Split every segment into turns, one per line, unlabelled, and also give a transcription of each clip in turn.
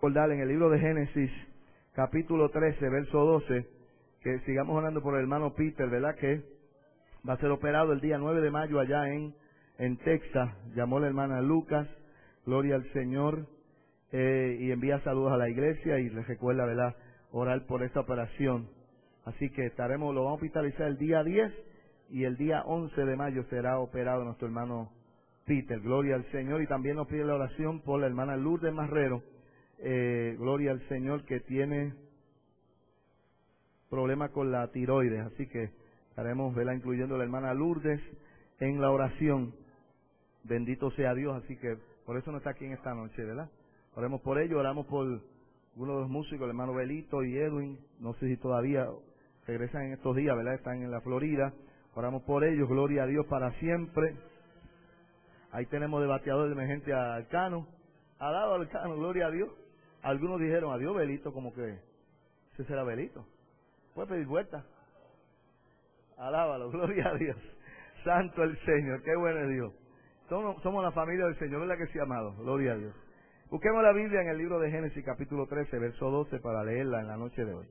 Recordar en el libro de Génesis, capítulo 13, verso 12, que sigamos orando por el hermano Peter, ¿verdad? Que va a ser operado el día 9 de mayo allá en Texas. Llamó la hermana Lucas, gloria al Señor, y envía saludos a la iglesia y les recuerda, ¿verdad?, orar por esta operación. Así que lo vamos a hospitalizar el día 10 y el día 11 de mayo será operado nuestro hermano Peter, gloria al Señor. Y también nos pide la oración por la hermana Lourdes Marrero, gloria al Señor, que tiene problemas con la tiroides, así que estaremos, ¿verdad?, incluyendo a la hermana Lourdes en la oración. Bendito sea Dios, así que por eso no está aquí en esta noche, ¿verdad? Oremos por ello, oramos por uno de los músicos, el hermano Belito y Edwin, no sé si todavía regresan en estos días, ¿verdad? Están en la Florida, oramos por ellos, gloria a Dios para siempre. Ahí tenemos de bateador de emergente a Alcano, ha dado Alcano, gloria a Dios. Algunos dijeron, adiós Belito, como que ese será Belito. Puede pedir vuelta. Alábalo, gloria a Dios. Santo el Señor, qué bueno es Dios. Somos la familia del Señor, ¿verdad que sí, amado? Gloria a Dios. Busquemos la Biblia en el libro de Génesis, capítulo 13, verso 12, para leerla en la noche de hoy.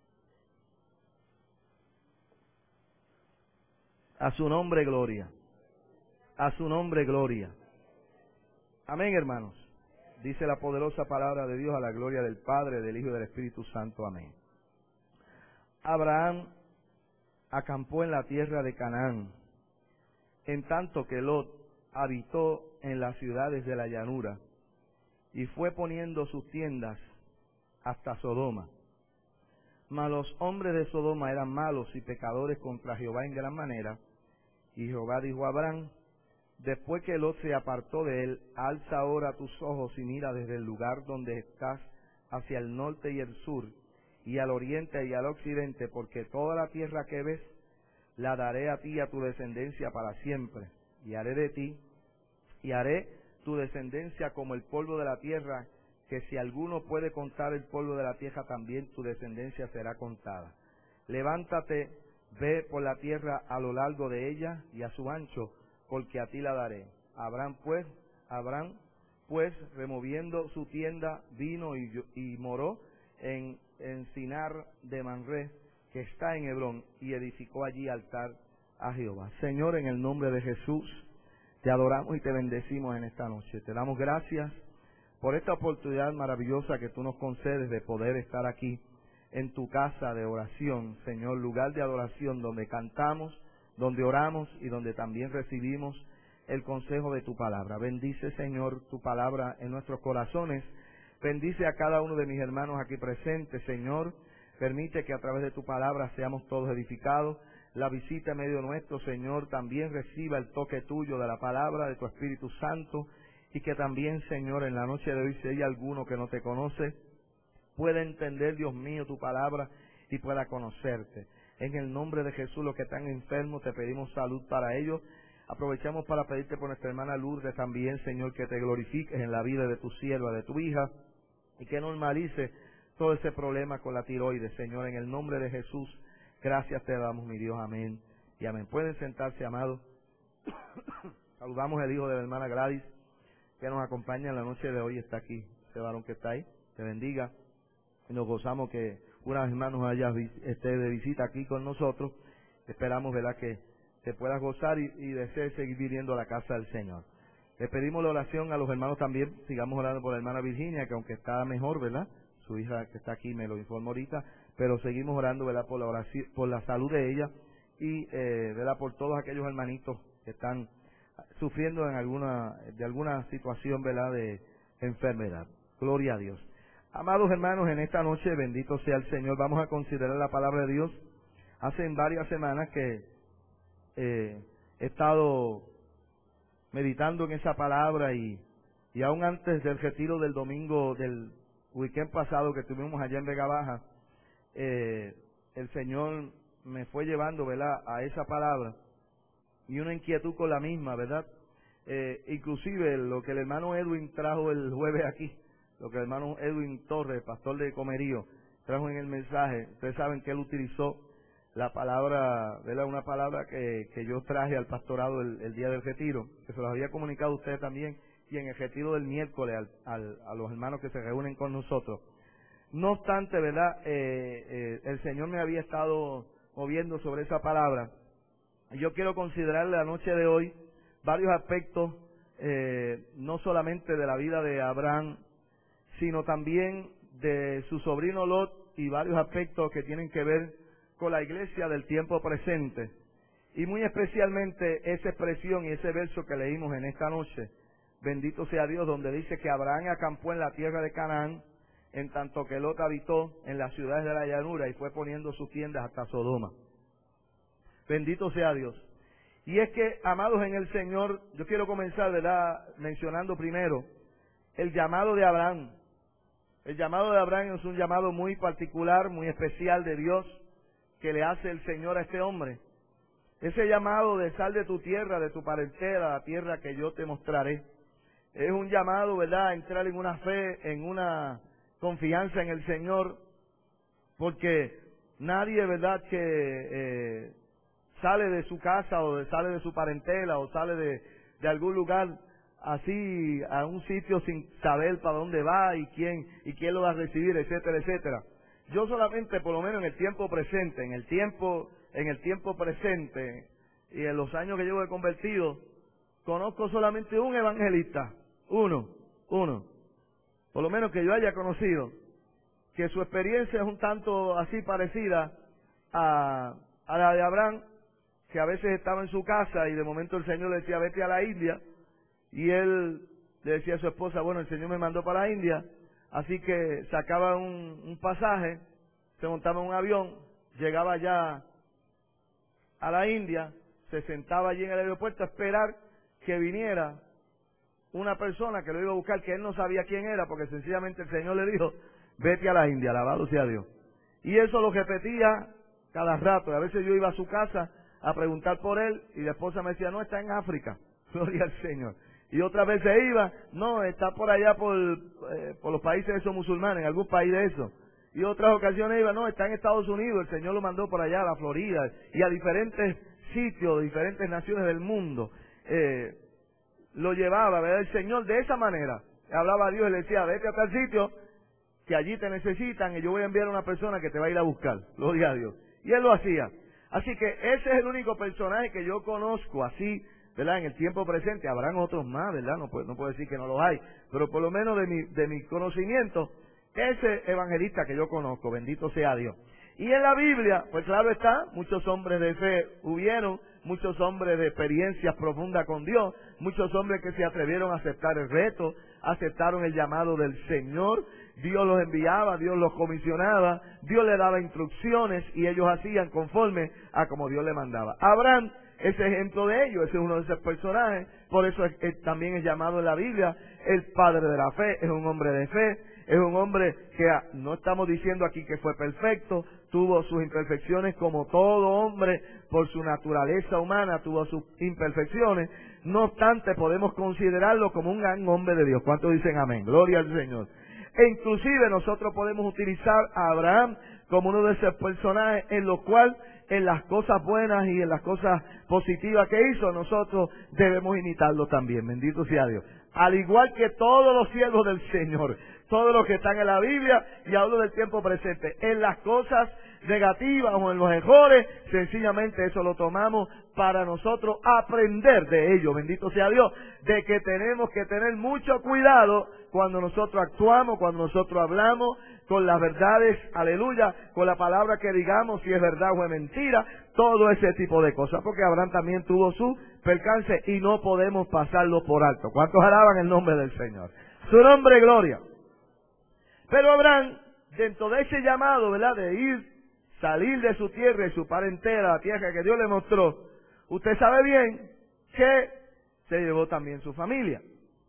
A su nombre, gloria. A su nombre, gloria. Amén, hermanos. Dice la poderosa palabra de Dios, a la gloria del Padre, del Hijo y del Espíritu Santo. Amén. Abraham acampó en la tierra de Canaán, en tanto que Lot habitó en las ciudades de la llanura, y fue poniendo sus tiendas hasta Sodoma. Mas los hombres de Sodoma eran malos y pecadores contra Jehová en gran manera, y Jehová dijo a Abraham, después que Lot se apartó de él, alza ahora tus ojos y mira desde el lugar donde estás hacia el norte y el sur, y al oriente y al occidente, porque toda la tierra que ves la daré a ti y a tu descendencia para siempre, y haré de ti, y haré tu descendencia como el polvo de la tierra, que si alguno puede contar el polvo de la tierra, también tu descendencia será contada. Levántate, ve por la tierra a lo largo de ella y a su ancho, porque a ti la daré. Abraham pues, removiendo su tienda, vino y moró en Sinar de Manré, que está en Hebrón, y edificó allí altar a Jehová. Señor, en el nombre de Jesús, te adoramos y te bendecimos en esta noche. Te damos gracias por esta oportunidad maravillosa que tú nos concedes de poder estar aquí en tu casa de oración, Señor, lugar de adoración donde cantamos, donde oramos y donde también recibimos el consejo de tu palabra. Bendice, Señor, tu palabra en nuestros corazones. Bendice a cada uno de mis hermanos aquí presentes, Señor. Permite que a través de tu palabra seamos todos edificados. La visita en medio nuestro, Señor, también reciba el toque tuyo de la palabra, de tu Espíritu Santo, y que también, Señor, en la noche de hoy, si hay alguno que no te conoce, pueda entender, Dios mío, tu palabra y pueda conocerte. En el nombre de Jesús, los que están enfermos, te pedimos salud para ellos. Aprovechamos para pedirte por nuestra hermana Lourdes también, Señor, que te glorifiques en la vida de tu sierva, de tu hija, y que normalice todo ese problema con la tiroides, Señor, en el nombre de Jesús. Gracias te damos, mi Dios, amén y amén. Pueden sentarse, amados. Saludamos al hijo de la hermana Gladys, que nos acompaña en la noche de hoy, está aquí, ese varón que está ahí, te bendiga. Y nos gozamos que una vez más nos esté de visita aquí con nosotros. Esperamos, ¿verdad?, que te puedas gozar y desees seguir viviendo a la casa del Señor. Le pedimos la oración a los hermanos también, sigamos orando por la hermana Virginia, que aunque está mejor, ¿verdad?, su hija que está aquí me lo informó ahorita, pero seguimos orando, ¿verdad?, por la oración, por la salud de ella y, ¿verdad?, por todos aquellos hermanitos que están sufriendo de alguna situación, ¿verdad?, de enfermedad. Gloria a Dios. Amados hermanos, en esta noche, bendito sea el Señor, vamos a considerar la palabra de Dios. Hace varias semanas que he estado meditando en esa palabra y aún antes del retiro del domingo del weekend pasado que tuvimos allá en Vega Baja, el Señor me fue llevando, ¿verdad?, a esa palabra y una inquietud con la misma, ¿verdad? Inclusive lo que el hermano Edwin trajo el jueves aquí, lo que el hermano Edwin Torres, pastor de Comerío, trajo en el mensaje. Ustedes saben que él utilizó la palabra, ¿verdad?, una palabra que yo traje al pastorado el día del retiro, que se los había comunicado a ustedes también, y en el retiro del miércoles a los hermanos que se reúnen con nosotros. No obstante, ¿verdad? El Señor me había estado moviendo sobre esa palabra. Yo quiero considerar la noche de hoy varios aspectos, no solamente de la vida de Abraham, sino también de su sobrino Lot, y varios aspectos que tienen que ver con la iglesia del tiempo presente. Y muy especialmente esa expresión y ese verso que leímos en esta noche, bendito sea Dios, donde dice que Abraham acampó en la tierra de Canaán, en tanto que Lot habitó en las ciudades de la llanura y fue poniendo sus tiendas hasta Sodoma. Bendito sea Dios. Y es que, amados en el Señor, yo quiero comenzar, ¿verdad?, mencionando primero el llamado de Abraham. El llamado de Abraham es un llamado muy particular, muy especial de Dios, que le hace el Señor a este hombre. Ese llamado de sal de tu tierra, de tu parentela, la tierra que yo te mostraré. Es un llamado, ¿verdad?, a entrar en una fe, en una confianza en el Señor, porque nadie, ¿verdad?, que sale de su casa o sale de su parentela o sale de algún lugar así a un sitio sin saber para dónde va y quién lo va a recibir, etcétera, etcétera. Yo solamente, por lo menos en el tiempo presente, en el tiempo presente y en los años que llevo de convertido, conozco solamente un evangelista, uno, por lo menos que yo haya conocido, que su experiencia es un tanto así parecida a la de Abraham, que a veces estaba en su casa y de momento el Señor le decía, vete a la India, y él le decía a su esposa, bueno, el Señor me mandó para la India, así que sacaba un pasaje, se montaba en un avión, llegaba ya a la India, se sentaba allí en el aeropuerto a esperar que viniera una persona que lo iba a buscar, que él no sabía quién era, porque sencillamente el Señor le dijo, vete a la India, alabado sea Dios. Y eso lo repetía cada rato, y a veces yo iba a su casa a preguntar por él, y la esposa me decía, no, está en África, gloria al Señor. Y otra vez se iba, no, está por allá por los países esos musulmanes, en algún país de eso. Y otras ocasiones iba, no, está en Estados Unidos, el Señor lo mandó por allá a la Florida, y a diferentes sitios, diferentes naciones del mundo. Lo llevaba, ¿verdad? El Señor de esa manera, hablaba a Dios y le decía, vete a tal sitio, que allí te necesitan, y yo voy a enviar a una persona que te va a ir a buscar, gloria a Dios. Y él lo hacía. Así que ese es el único personaje que yo conozco así, ¿verdad? En el tiempo presente. Habrán otros más, ¿verdad? No puedo decir que no los hay, pero por lo menos de mi conocimiento, ese evangelista que yo conozco, bendito sea Dios. Y en la Biblia, pues claro está, muchos hombres de fe hubieron, muchos hombres de experiencias profundas con Dios, muchos hombres que se atrevieron a aceptar el reto, aceptaron el llamado del Señor. Dios los enviaba, Dios los comisionaba, Dios les daba instrucciones y ellos hacían conforme a como Dios le mandaba. Abraham es ejemplo de ello, ese es uno de esos personajes, por eso también es llamado en la Biblia el padre de la fe, es un hombre de fe, es un hombre que no estamos diciendo aquí que fue perfecto, tuvo sus imperfecciones como todo hombre, por su naturaleza humana tuvo sus imperfecciones, no obstante podemos considerarlo como un gran hombre de Dios. ¿Cuántos dicen amén? Gloria al Señor. E inclusive nosotros podemos utilizar a Abraham como uno de esos personajes en los cuales en las cosas buenas y en las cosas positivas que hizo, nosotros debemos imitarlo también, bendito sea Dios. Al igual que todos los siervos del Señor, todos los que están en la Biblia, y hablo del tiempo presente, en las cosas negativas o en los errores, sencillamente eso lo tomamos para nosotros aprender de ello, bendito sea Dios, de que tenemos que tener mucho cuidado cuando nosotros actuamos, cuando nosotros hablamos, con las verdades, aleluya, con la palabra que digamos, si es verdad o es mentira, todo ese tipo de cosas, porque Abraham también tuvo su percance y no podemos pasarlo por alto. ¿Cuántos alaban el nombre del Señor? Su nombre, gloria. Pero Abraham, dentro de ese llamado, ¿verdad?, de salir de su tierra y su parentela, la tierra que Dios le mostró, usted sabe bien que se llevó también su familia.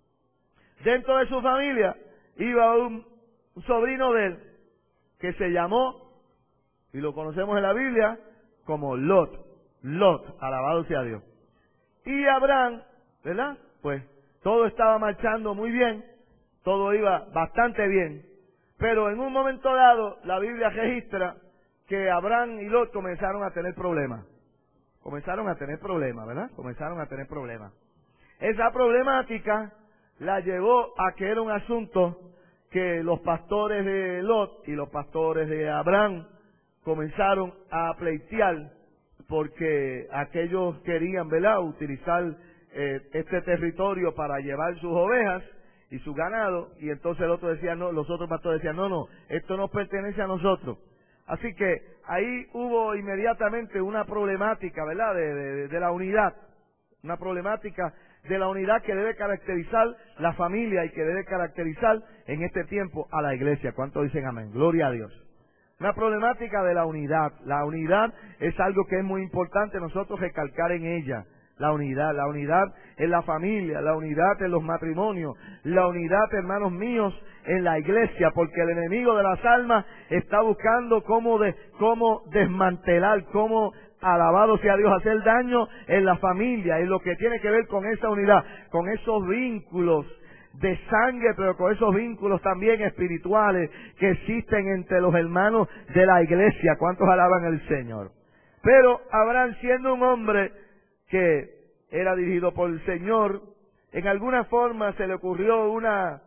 Dentro de su familia iba un sobrino de él que se llamó, y lo conocemos en la Biblia, como Lot. Lot, alabado sea Dios. Y Abraham, ¿verdad? Pues todo estaba marchando muy bien, todo iba bastante bien, pero en un momento dado la Biblia registra que Abraham y Lot comenzaron a tener problemas. ¿Verdad? Comenzaron a tener problemas. Esa problemática la llevó a que era un asunto que los pastores de Lot y los pastores de Abraham comenzaron a pleitear, porque aquellos querían, ¿verdad?, utilizar este territorio para llevar sus ovejas y su ganado, y entonces el otro decía, no, los otros pastores decían, no, esto nos pertenece a nosotros. Así que ahí hubo inmediatamente una problemática, ¿verdad?, de la unidad, una problemática de la unidad que debe caracterizar la familia y que debe caracterizar en este tiempo a la iglesia. ¿Cuántos dicen amén? Gloria a Dios. Una problemática de la unidad. La unidad es algo que es muy importante nosotros recalcar en ella. La unidad en la familia, la unidad en los matrimonios, la unidad, hermanos míos, en la iglesia, porque el enemigo de las almas está buscando cómo desmantelar, cómo, alabado sea Dios, hacer daño en la familia, en lo que tiene que ver con esa unidad, con esos vínculos de sangre, pero con esos vínculos también espirituales que existen entre los hermanos de la iglesia. ¿Cuántos alaban al Señor? Pero Abraham, siendo un hombre que era dirigido por el Señor, en alguna forma se le ocurrió una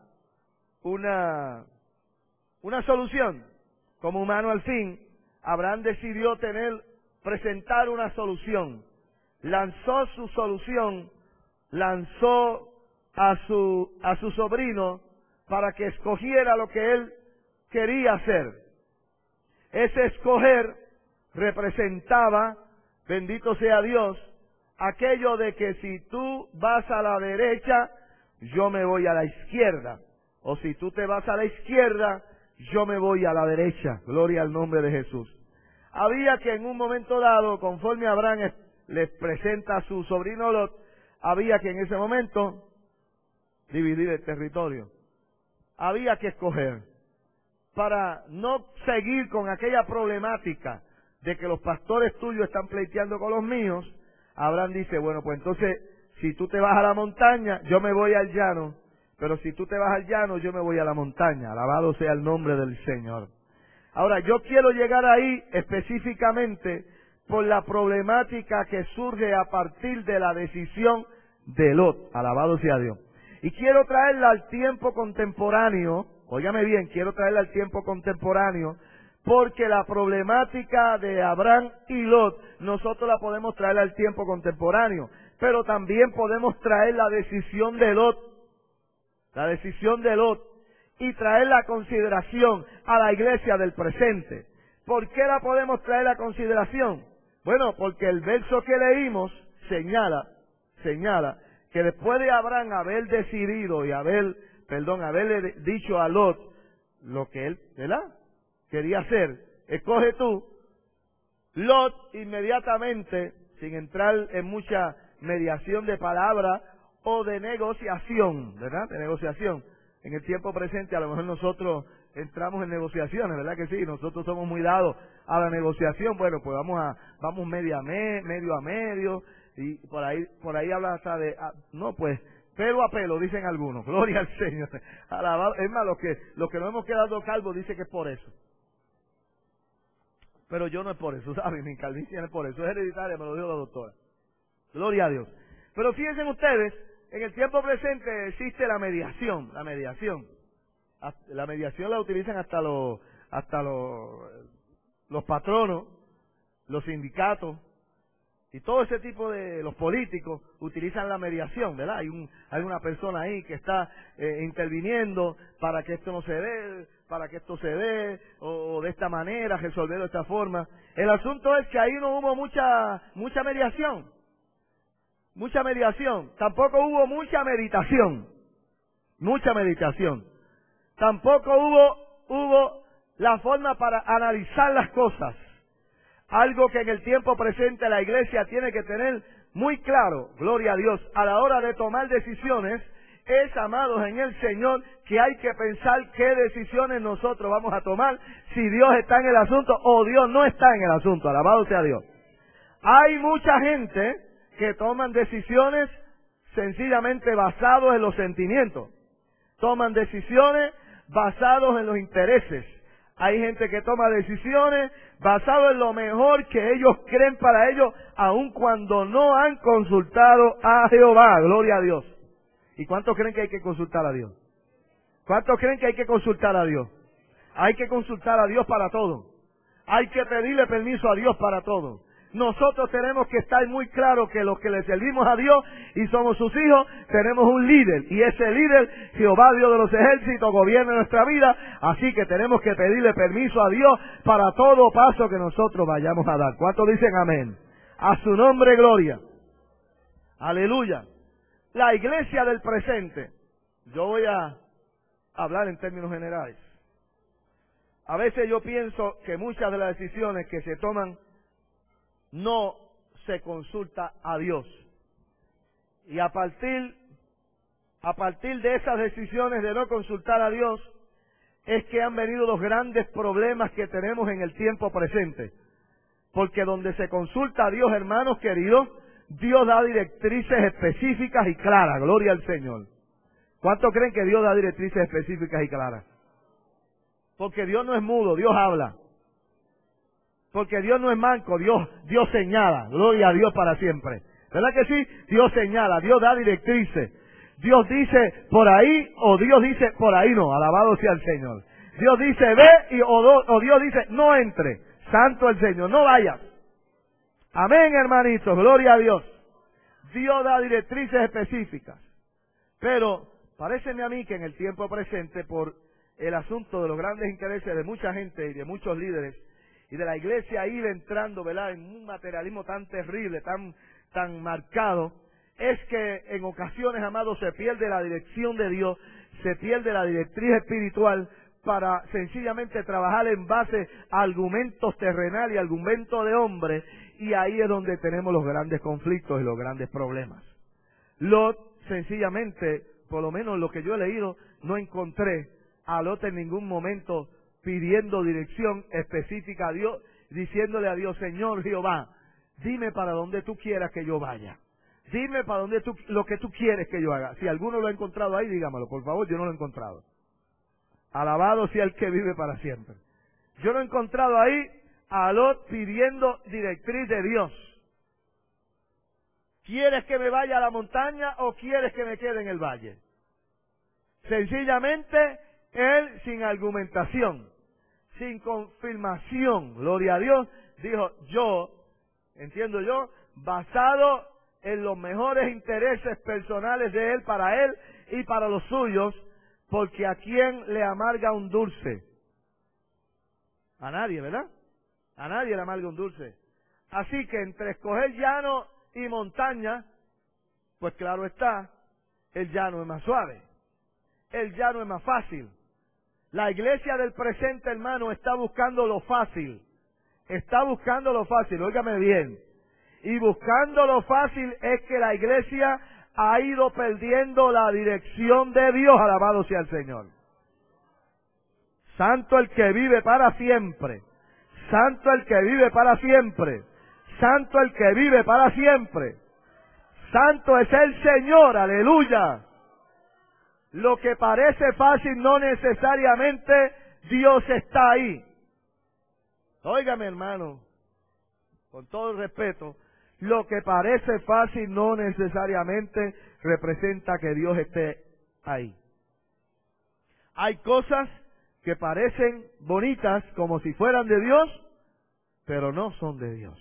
solución. Como humano al fin, Abraham decidió presentar una solución. Lanzó su solución, lanzó a su sobrino para que escogiera lo que él quería hacer. Ese escoger representaba, bendito sea Dios, aquello de que si tú vas a la derecha, yo me voy a la izquierda. O si tú te vas a la izquierda, yo me voy a la derecha. Gloria al nombre de Jesús. Había que en un momento dado, conforme Abraham les presenta a su sobrino Lot, había que en ese momento dividir el territorio. Había que escoger. Para no seguir con aquella problemática de que los pastores tuyos están pleiteando con los míos, Abraham dice, bueno, pues entonces, si tú te vas a la montaña, yo me voy al llano, pero si tú te vas al llano, yo me voy a la montaña. Alabado sea el nombre del Señor. Ahora, yo quiero llegar ahí específicamente por la problemática que surge a partir de la decisión de Lot. Alabado sea Dios. Y quiero traerla al tiempo contemporáneo, óigame bien, quiero traerla al tiempo contemporáneo, porque la problemática de Abraham y Lot, nosotros la podemos traer al tiempo contemporáneo, pero también podemos traer la decisión de Lot, y traer la consideración a la iglesia del presente. ¿Por qué la podemos traer a consideración? Bueno, porque el verso que leímos señala que después de Abraham haber decidido y haberle dicho a Lot lo que él, ¿verdad?, quería hacer, escoge tú, Lot inmediatamente, sin entrar en mucha mediación de palabra o de negociación, ¿verdad?, de negociación. En el tiempo presente a lo mejor nosotros entramos en negociaciones, ¿verdad que sí? Nosotros somos muy dados a la negociación. Bueno, pues vamos medio a medio, y por ahí habla hasta de, pelo a pelo, dicen algunos. Gloria al Señor. Alabado. Es más, los que no hemos quedado calvos dice que es por eso. Pero yo no es por eso, ¿saben? Mi calvicie no es por eso, es hereditaria, me lo dijo la doctora. Gloria a Dios. Pero fíjense ustedes, en el tiempo presente existe la mediación. La mediación la utilizan hasta los patronos, los sindicatos, y todo ese tipo de, los políticos utilizan la mediación, ¿verdad? Hay una persona ahí que está interviniendo para que esto no se dé, para que esto se dé, o de esta manera, resolverlo de esta forma. El asunto es que ahí no hubo mucha mediación. Tampoco hubo mucha meditación. Tampoco hubo la forma para analizar las cosas. Algo que en el tiempo presente la iglesia tiene que tener muy claro, gloria a Dios, a la hora de tomar decisiones, es, amados en el Señor, que hay que pensar qué decisiones nosotros vamos a tomar, si Dios está en el asunto o Dios no está en el asunto. Alabado sea Dios. Hay mucha gente que toman decisiones sencillamente basados en los sentimientos. Toman decisiones basados en los intereses. Hay gente que toma decisiones basadas en lo mejor que ellos creen para ellos, aun cuando no han consultado a Jehová. Gloria a Dios. ¿Y cuántos creen que hay que consultar a Dios? ¿Cuántos creen que hay que consultar a Dios? Hay que consultar a Dios para todo. Hay que pedirle permiso a Dios para todo. Nosotros tenemos que estar muy claros que los que le servimos a Dios y somos sus hijos, tenemos un líder. Y ese líder, Jehová Dios de los ejércitos, gobierna nuestra vida. Así que tenemos que pedirle permiso a Dios para todo paso que nosotros vayamos a dar. ¿Cuántos dicen amén? A su nombre gloria. Aleluya. La iglesia del presente. Yo voy a hablar en términos generales. A veces yo pienso que muchas de las decisiones que se toman no se consulta a Dios. Y a partir de esas decisiones de no consultar a Dios, es que han venido los grandes problemas que tenemos en el tiempo presente. Porque donde se consulta a Dios, hermanos queridos, Dios da directrices específicas y claras. Gloria al Señor. ¿Cuántos creen que Dios da directrices específicas y claras? Porque Dios no es mudo, Dios habla. Porque Dios no es manco, Dios señala. Gloria a Dios para siempre. ¿Verdad que sí? Dios señala, Dios da directrices. Dios dice por ahí o Dios dice por ahí no. Alabado sea el Señor. Dios dice ve o Dios dice no entre. Santo el Señor, no vayas. Amén, hermanitos, gloria a Dios. Dios da directrices específicas. Pero paréceme a mí que en el tiempo presente, por el asunto de los grandes intereses de mucha gente y de muchos líderes, y de la iglesia ir entrando, ¿verdad?, en un materialismo tan terrible, tan marcado, es que en ocasiones, amados, se pierde la dirección de Dios, se pierde la directriz espiritual para sencillamente trabajar en base a argumentos terrenales y argumentos de hombre, y ahí es donde tenemos los grandes conflictos y los grandes problemas. Lot, sencillamente, por lo menos lo que yo he leído, no encontré a Lot en ningún momento pidiendo dirección específica a Dios, diciéndole a Dios, Señor Jehová, dime para dónde tú quieras que yo vaya. Dime para dónde lo que tú quieres que yo haga. Si alguno lo ha encontrado ahí, dígamelo, por favor, yo no lo he encontrado. Alabado sea el que vive para siempre. Yo no he encontrado ahí a Lot pidiendo directriz de Dios. ¿Quieres que me vaya a la montaña o quieres que me quede en el valle? Sencillamente, él sin argumentación, sin confirmación, gloria a Dios, dijo, entiendo yo, basado en los mejores intereses personales de él, para él y para los suyos, porque a quién le amarga un dulce. A nadie, ¿verdad? A nadie le amarga un dulce. Así que entre escoger llano y montaña, pues claro está, el llano es más suave, el llano es más fácil. La iglesia del presente, hermano, está buscando lo fácil. Está buscando lo fácil, óigame bien. Y buscando lo fácil es que la iglesia ha ido perdiendo la dirección de Dios. Alabado sea el Señor. Santo el que vive para siempre. Santo el que vive para siempre. Santo el que vive para siempre. Santo es el Señor, aleluya. Lo que parece fácil no necesariamente Dios está ahí. Óigame, hermano, con todo el respeto, lo que parece fácil no necesariamente representa que Dios esté ahí. Hay cosas que parecen bonitas como si fueran de Dios, pero no son de Dios.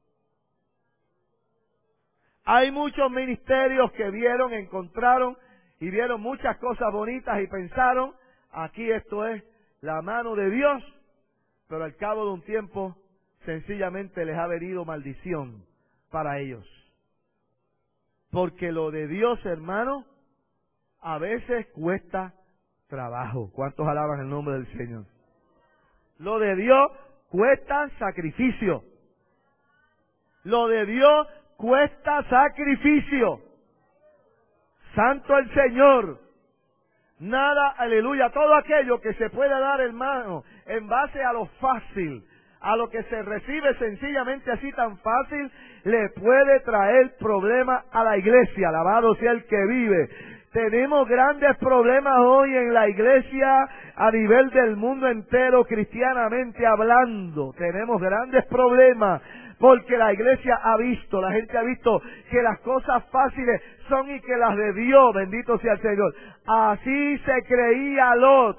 Hay muchos ministerios que encontraron y vieron muchas cosas bonitas y pensaron, aquí esto es la mano de Dios, pero al cabo de un tiempo sencillamente les ha venido maldición para ellos. Porque lo de Dios, hermano, a veces cuesta trabajo. ¿Cuántos alaban el nombre del Señor? Lo de Dios cuesta sacrificio. Lo de Dios cuesta sacrificio. Santo el Señor. Nada, aleluya, todo aquello que se puede dar, hermano, en base a lo fácil, a lo que se recibe sencillamente así tan fácil, le puede traer problemas a la iglesia. Alabado sea el que vive. Tenemos grandes problemas hoy en la iglesia a nivel del mundo entero, cristianamente hablando. Tenemos grandes problemas porque la iglesia ha visto, la gente ha visto que las cosas fáciles son y que las de Dios, bendito sea el Señor. Así se creía Lot.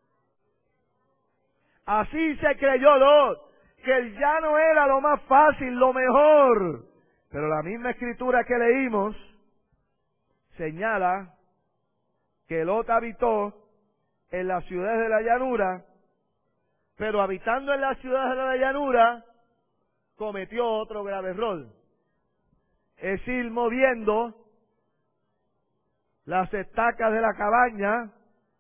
Así se creyó Lot, que el llano era lo más fácil, lo mejor. Pero la misma escritura que leímos señala que Lot habitó en las ciudades de la llanura, pero habitando en las ciudades de la llanura, cometió otro grave error. Es ir moviendo las estacas de la cabaña,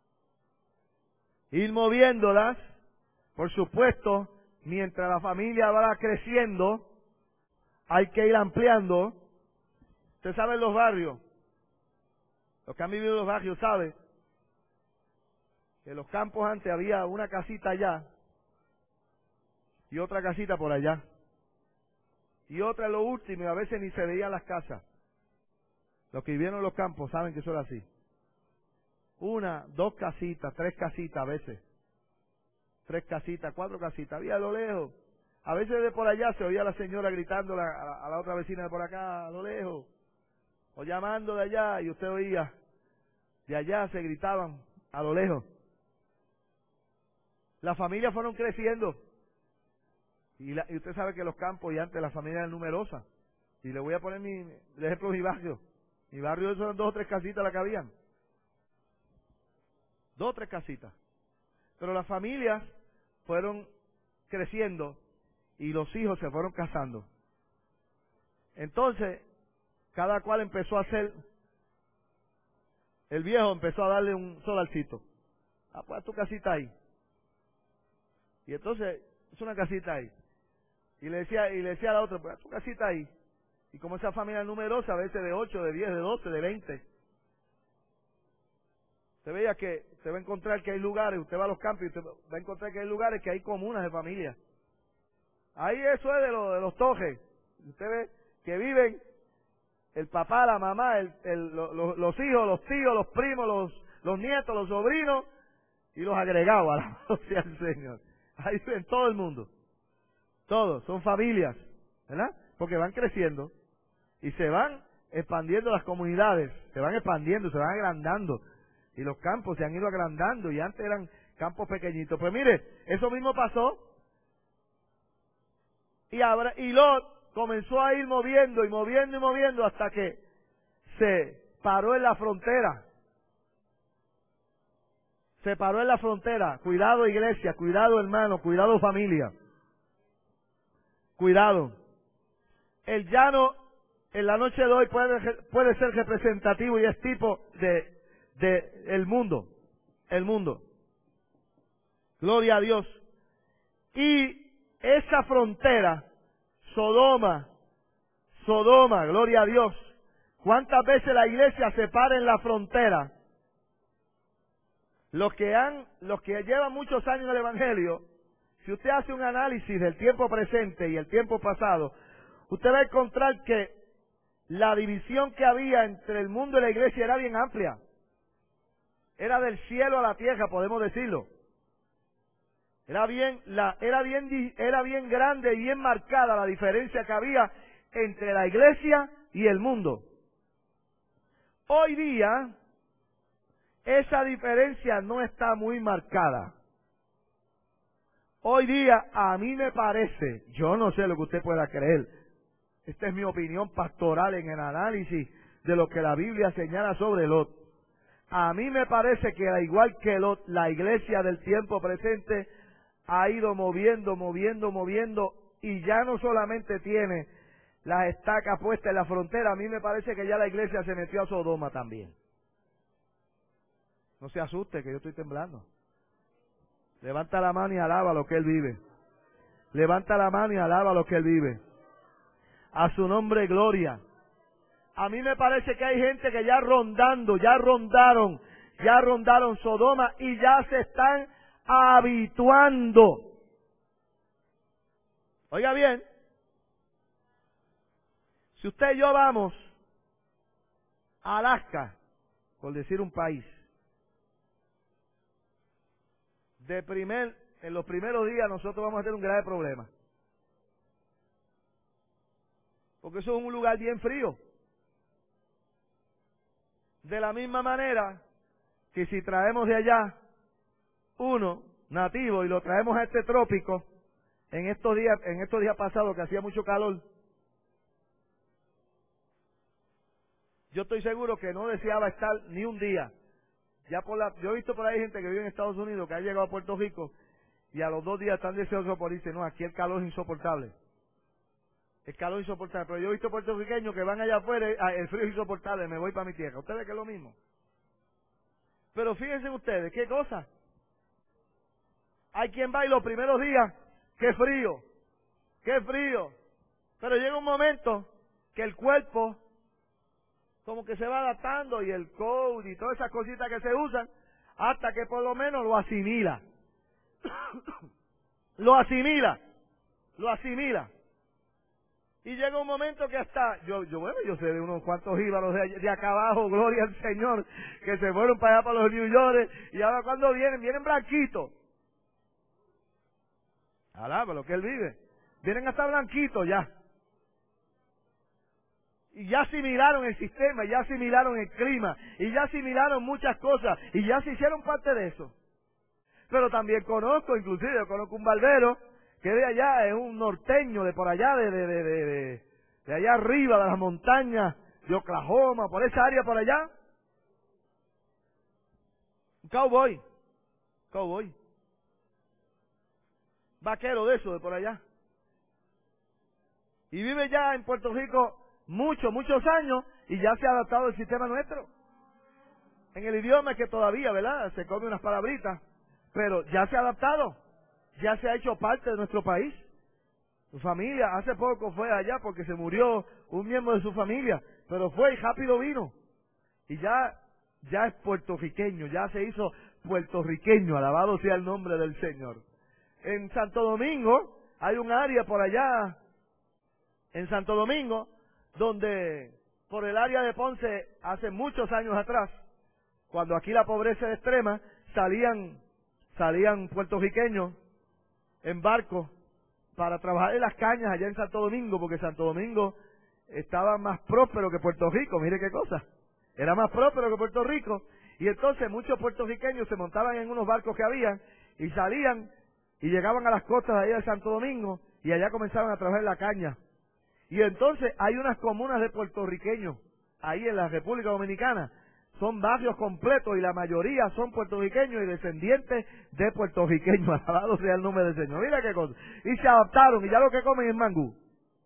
ir moviéndolas, por supuesto, mientras la familia va creciendo, hay que ir ampliando. Usted sabe los barrios, los que han vivido en los barrios saben que en los campos antes había una casita allá y otra casita por allá. Y otra es lo último, y a veces ni se veían las casas. Los que vivieron en los campos saben que eso era así. Una, dos casitas, tres casitas a veces. Tres casitas, cuatro casitas, había a lo lejos. A veces de por allá se oía a la señora gritando a la otra vecina de por acá, a lo lejos. O llamando de allá, y usted oía, de allá se gritaban, a lo lejos. Las familias fueron creciendo. Y usted sabe que los campos y antes las familias eran numerosas. Y le voy a poner el ejemplo de mi barrio. Mi barrio eran dos o tres casitas las que habían. Dos o tres casitas. Pero las familias fueron creciendo y los hijos se fueron casando. Entonces, cada cual empezó a hacer, el viejo empezó a darle un solarcito. Ah, pues tu casita ahí. Y entonces, es una casita ahí. Y le decía a la otra, pues tu casita ahí. Y como esa familia es numerosa, a veces de 8, de 10, de 12, de 20. Usted veía que usted va a encontrar que hay lugares, usted va a los campos y usted va a encontrar que hay lugares que hay comunas de familia. Ahí eso es de los tojes. Usted ve que viven el papá, la mamá, los hijos, los tíos, los primos, los nietos, los sobrinos y los agregados, alabado sea el Señor. Ahí viven todo el mundo. Todos, son familias, ¿verdad? Porque van creciendo y se van expandiendo las comunidades, se van expandiendo, se van agrandando. Y los campos se han ido agrandando y antes eran campos pequeñitos. Pues mire, eso mismo pasó. Y Lot comenzó a ir moviendo y moviendo y moviendo hasta que se paró en la frontera. Se paró en la frontera. Cuidado iglesia, cuidado hermano, cuidado familia. Cuidado. El llano en la noche de hoy puede ser representativo y es tipo de el mundo. El mundo. Gloria a Dios. Y esa frontera, Sodoma, gloria a Dios. ¿Cuántas veces la iglesia se para en la frontera? Los que llevan muchos años en el Evangelio, si usted hace un análisis del tiempo presente y el tiempo pasado, usted va a encontrar que la división que había entre el mundo y la iglesia era bien amplia. Era del cielo a la tierra, podemos decirlo. Era bien grande y bien marcada la diferencia que había entre la iglesia y el mundo. Hoy día, esa diferencia no está muy marcada. Hoy día, a mí me parece, yo no sé lo que usted pueda creer, esta es mi opinión pastoral en el análisis de lo que la Biblia señala sobre Lot. A mí me parece que al igual que Lot, la iglesia del tiempo presente ha ido moviendo, y ya no solamente tiene las estacas puestas en la frontera, a mí me parece que ya la iglesia se metió a Sodoma también. No se asuste que yo estoy temblando. Levanta la mano y alaba lo que Él vive. Levanta la mano y alaba lo que Él vive. A su nombre gloria. A mí me parece que hay gente que ya rondaron Sodoma y ya se están habituando. Oiga bien, si usted y yo vamos a Alaska por decir un país, en los primeros días nosotros vamos a tener un grave problema. Porque eso es un lugar bien frío. De la misma manera que si traemos de allá uno nativo y lo traemos a este trópico, en estos días pasados que hacía mucho calor, yo estoy seguro que no deseaba estar ni un día. Yo he visto por ahí gente que vive en Estados Unidos que ha llegado a Puerto Rico y a los 2 días están deseosos por irse. No, aquí el calor es insoportable. El calor es insoportable. Pero yo he visto puertorriqueños que van allá afuera, el frío es insoportable, me voy para mi tierra. ¿Ustedes que es lo mismo? Pero fíjense ustedes, ¿qué cosa? Hay quien va y los primeros días, ¡qué frío! ¡Qué frío! Pero llega un momento que el cuerpo como que se va adaptando y el code y todas esas cositas que se usan, hasta que por lo menos lo asimila. Lo asimila. Y llega un momento que hasta, yo sé de unos cuantos íbaros de acá abajo, gloria al Señor, que se fueron para allá, para los New York, y ahora cuando vienen blanquitos. Alaba lo que él vive. Vienen hasta blanquitos ya. Y ya asimilaron el sistema, ya asimilaron el clima, y ya asimilaron muchas cosas, y ya se hicieron parte de eso. Pero también conozco un barbero, que de allá es un norteño, de por allá, de allá arriba, de las montañas, de Oklahoma, por esa área por allá. Un cowboy. Vaquero de eso, de por allá. Y vive ya en Puerto Rico muchos años y ya se ha adaptado al sistema nuestro. En el idioma que todavía, ¿verdad? Se come unas palabritas, pero ya se ha adaptado, ya se ha hecho parte de nuestro país. Su familia hace poco fue allá porque se murió un miembro de su familia, pero fue y rápido vino. Y ya es puertorriqueño, ya se hizo puertorriqueño, alabado sea el nombre del Señor. En Santo Domingo hay un área por allá, en Santo Domingo, donde por el área de Ponce, hace muchos años atrás, cuando aquí la pobreza era extrema, salían puertorriqueños en barcos para trabajar en las cañas allá en Santo Domingo, porque Santo Domingo estaba más próspero que Puerto Rico, mire qué cosa, era más próspero que Puerto Rico, y entonces muchos puertorriqueños se montaban en unos barcos que había, y salían, y llegaban a las costas de allá de Santo Domingo, y allá comenzaban a trabajar en la caña. Y entonces hay unas comunas de puertorriqueños, ahí en la República Dominicana, son barrios completos y la mayoría son puertorriqueños y descendientes de puertorriqueños, alabado sea el nombre del Señor. Mira qué cosa. Y se adaptaron y ya lo que comen es mangú.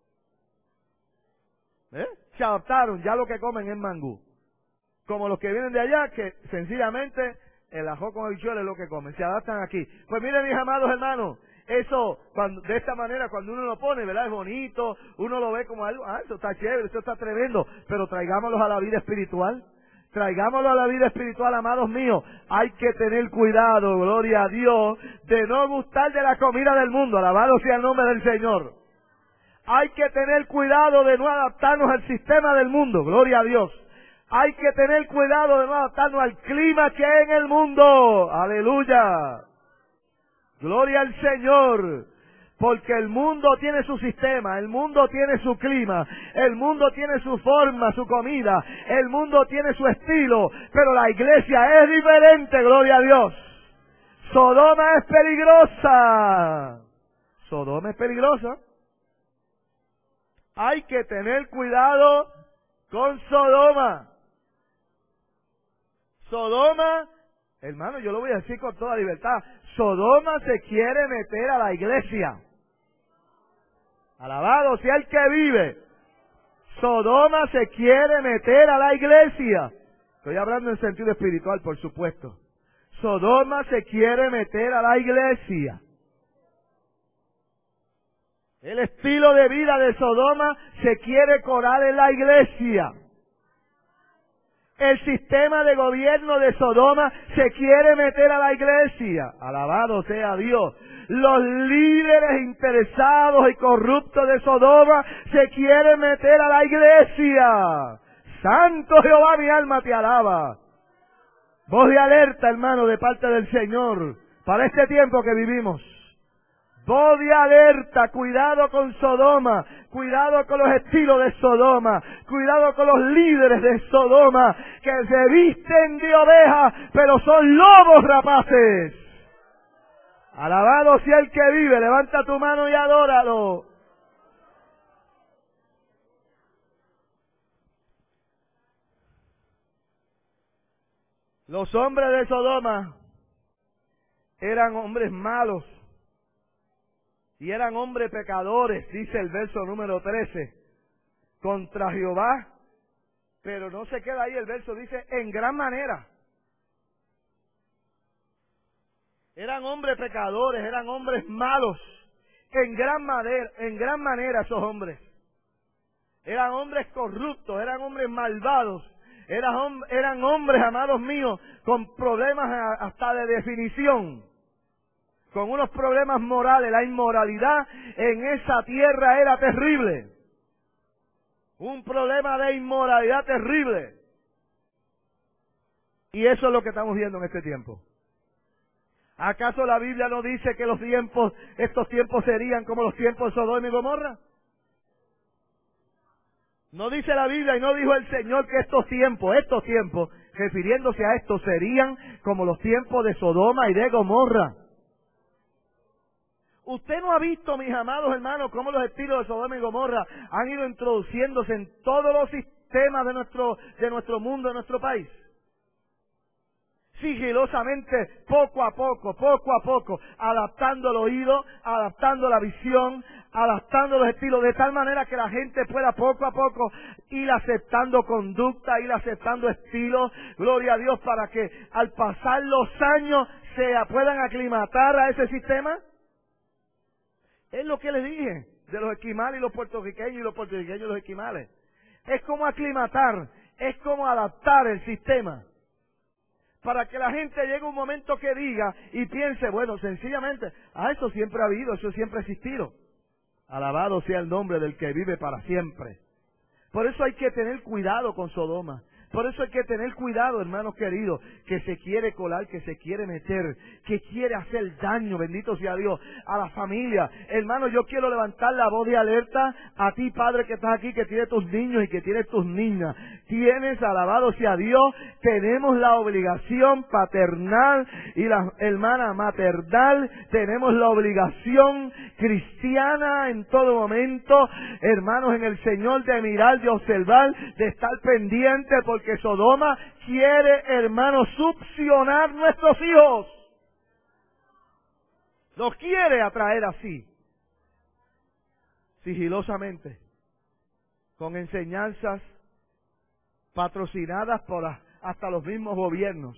Se adaptaron, ya lo que comen es mangú. Como los que vienen de allá, que sencillamente el ajo con habichuelas es lo que comen, se adaptan aquí. Pues miren mis amados hermanos, eso, de esta manera, cuando uno lo pone, ¿verdad? Es bonito, uno lo ve como algo, esto está chévere, esto está tremendo, pero traigámoslos a la vida espiritual. Traigámoslo a la vida espiritual, amados míos. Hay que tener cuidado, gloria a Dios, de no gustar de la comida del mundo. Alabado sea el nombre del Señor. Hay que tener cuidado de no adaptarnos al sistema del mundo, gloria a Dios. Hay que tener cuidado de no adaptarnos al clima que hay en el mundo. Aleluya. Gloria al Señor. Porque el mundo tiene su sistema, el mundo tiene su clima, el mundo tiene su forma, su comida, el mundo tiene su estilo, pero la iglesia es diferente, gloria a Dios. Sodoma es peligrosa. Sodoma es peligrosa. Hay que tener cuidado con Sodoma. Sodoma, hermano, yo lo voy a decir con toda libertad, Sodoma se quiere meter a la iglesia. Alabado sea el que vive. Sodoma se quiere meter a la iglesia. Estoy hablando en sentido espiritual, por supuesto. Sodoma se quiere meter a la iglesia. El estilo de vida de Sodoma se quiere colar en la iglesia. El sistema de gobierno de Sodoma se quiere meter a la iglesia. Alabado sea Dios. Los líderes interesados y corruptos de Sodoma se quieren meter a la iglesia. Santo Jehová, mi alma te alaba. Voz de alerta, hermano, de parte del Señor, para este tiempo que vivimos. Voz de alerta, cuidado con Sodoma, cuidado con los estilos de Sodoma, cuidado con los líderes de Sodoma, que se visten de ovejas, pero son lobos rapaces. Alabado sea el que vive, levanta tu mano y adóralo. Los hombres de Sodoma eran hombres malos y eran hombres pecadores, dice el verso número 13, contra Jehová, pero no se queda ahí, el verso dice en gran manera. Eran hombres pecadores, eran hombres malos, en gran manera esos hombres. Eran hombres corruptos, eran hombres malvados, eran hombres, amados míos, con problemas hasta de definición, con unos problemas morales. La inmoralidad en esa tierra era terrible. Un problema de inmoralidad terrible. Y eso es lo que estamos viendo en este tiempo. ¿Acaso la Biblia no dice que estos tiempos serían como los tiempos de Sodoma y Gomorra? No dice la Biblia y no dijo el Señor que estos tiempos, refiriéndose a estos, serían como los tiempos de Sodoma y de Gomorra. Usted no ha visto, mis amados hermanos, cómo los estilos de Sodoma y Gomorra han ido introduciéndose en todos los sistemas de nuestro mundo, de nuestro país. Sigilosamente, poco a poco, adaptando el oído, adaptando la visión, adaptando los estilos, de tal manera que la gente pueda poco a poco ir aceptando conducta, ir aceptando estilos, gloria a Dios, para que al pasar los años se puedan aclimatar a ese sistema. Es lo que les dije de los esquimales y los puertorriqueños y los esquimales. Es como aclimatar, es como adaptar el sistema. Para que la gente llegue a un momento que diga y piense, bueno, sencillamente, eso siempre ha habido, eso siempre ha existido. Alabado sea el nombre del que vive para siempre. Por eso hay que tener cuidado con Sodoma. Por eso hay que tener cuidado, hermanos queridos, que se quiere colar, que se quiere meter, que quiere hacer daño, bendito sea Dios, a la familia. Hermano, yo quiero levantar la voz de alerta a ti, padre, que estás aquí, que tienes tus niños y que tienes tus niñas. Tienes, alabado sea Dios, tenemos la obligación paternal y la hermana maternal, tenemos la obligación cristiana en todo momento, hermanos, en el Señor, de mirar, de observar, de estar pendiente, porque Sodoma quiere, hermanos, succionar nuestros hijos. Los quiere atraer así, sigilosamente, con enseñanzas patrocinadas por hasta los mismos gobiernos.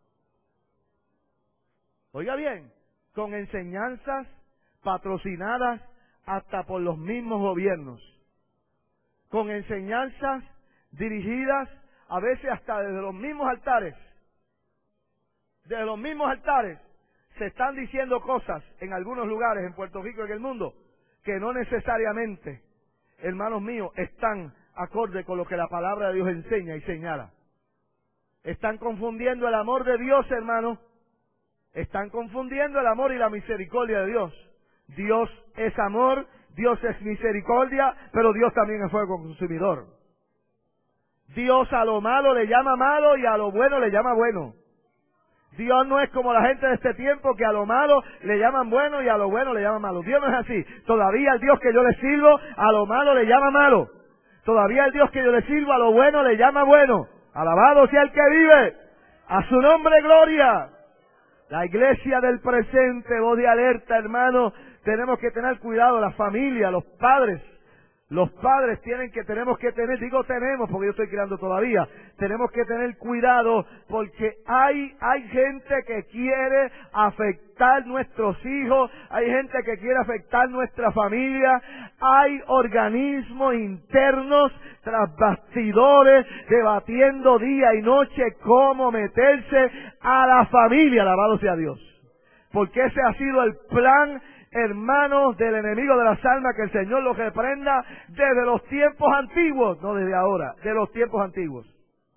Oiga bien, con enseñanzas patrocinadas hasta por los mismos gobiernos. Con enseñanzas dirigidas a veces hasta desde los mismos altares. Desde los mismos altares se están diciendo cosas en algunos lugares en Puerto Rico y en el mundo que no necesariamente, hermanos míos, están acorde con lo que la palabra de Dios enseña y señala. Están confundiendo el amor de Dios, hermanos. Están confundiendo el amor y la misericordia de Dios. Dios es amor, Dios es misericordia, pero Dios también es fuego consumidor. Dios a lo malo le llama malo y a lo bueno le llama bueno. Dios no es como la gente de este tiempo, que a lo malo le llaman bueno y a lo bueno le llaman malo. Dios no es así. Todavía el Dios que yo le sirvo, a lo malo le llama malo. Todavía el Dios que yo le sirvo, a lo bueno le llama bueno. Alabado sea el que vive. A su nombre gloria. La iglesia del presente, voz de alerta, hermano. Tenemos que tener cuidado, la familia, los padres. Los padres tenemos que tener, digo tenemos porque yo estoy criando todavía, tenemos que tener cuidado porque hay gente que quiere afectar nuestros hijos, hay gente que quiere afectar nuestra familia, hay organismos internos tras bastidores debatiendo día y noche cómo meterse a la familia, alabado sea Dios. Porque ese ha sido el plan, hermanos, del enemigo de las almas, que el Señor los reprenda desde los tiempos antiguos, no desde ahora, de los tiempos antiguos.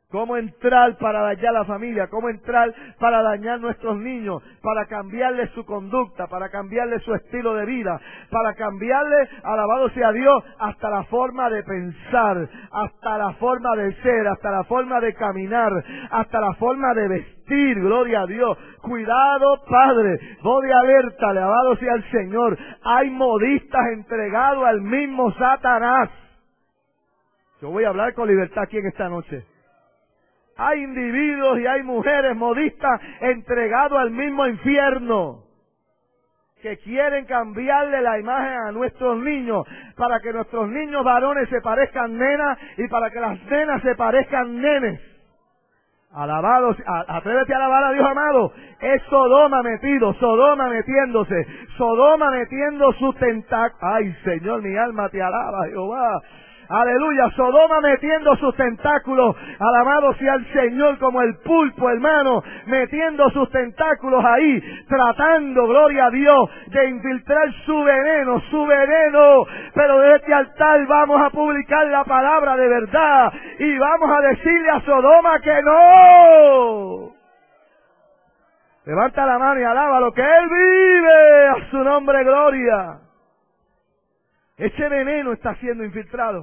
cómo entrar para dañar la familia, cómo entrar para dañar nuestros niños, para cambiarle su conducta, para cambiarle su estilo de vida, para cambiarle, alabado sea Dios, hasta la forma de pensar, hasta la forma de ser, hasta la forma de caminar, hasta la forma de vestir, gloria a Dios. Cuidado, Padre, voz de alerta, alabado sea el Señor. Hay modistas entregados al mismo Satanás. Yo voy a hablar con libertad aquí en esta noche. Hay individuos y hay mujeres modistas entregados al mismo infierno, que quieren cambiarle la imagen a nuestros niños, para que nuestros niños varones se parezcan nenas y para que las nenas se parezcan nenes. Alabados, atrévete a alabar a Dios, amado. Es Sodoma metido, Sodoma metiéndose, Sodoma metiendo sus tentáculos. Ay, Señor, mi alma te alaba, Jehová. Aleluya, Sodoma metiendo sus tentáculos, alabado sea el Señor, como el pulpo, hermano, metiendo sus tentáculos ahí, tratando, gloria a Dios, de infiltrar su veneno, pero de este altar vamos a publicar la palabra de verdad, y vamos a decirle a Sodoma que no. Levanta la mano y alaba lo que Él vive, a su nombre gloria. Ese veneno está siendo infiltrado.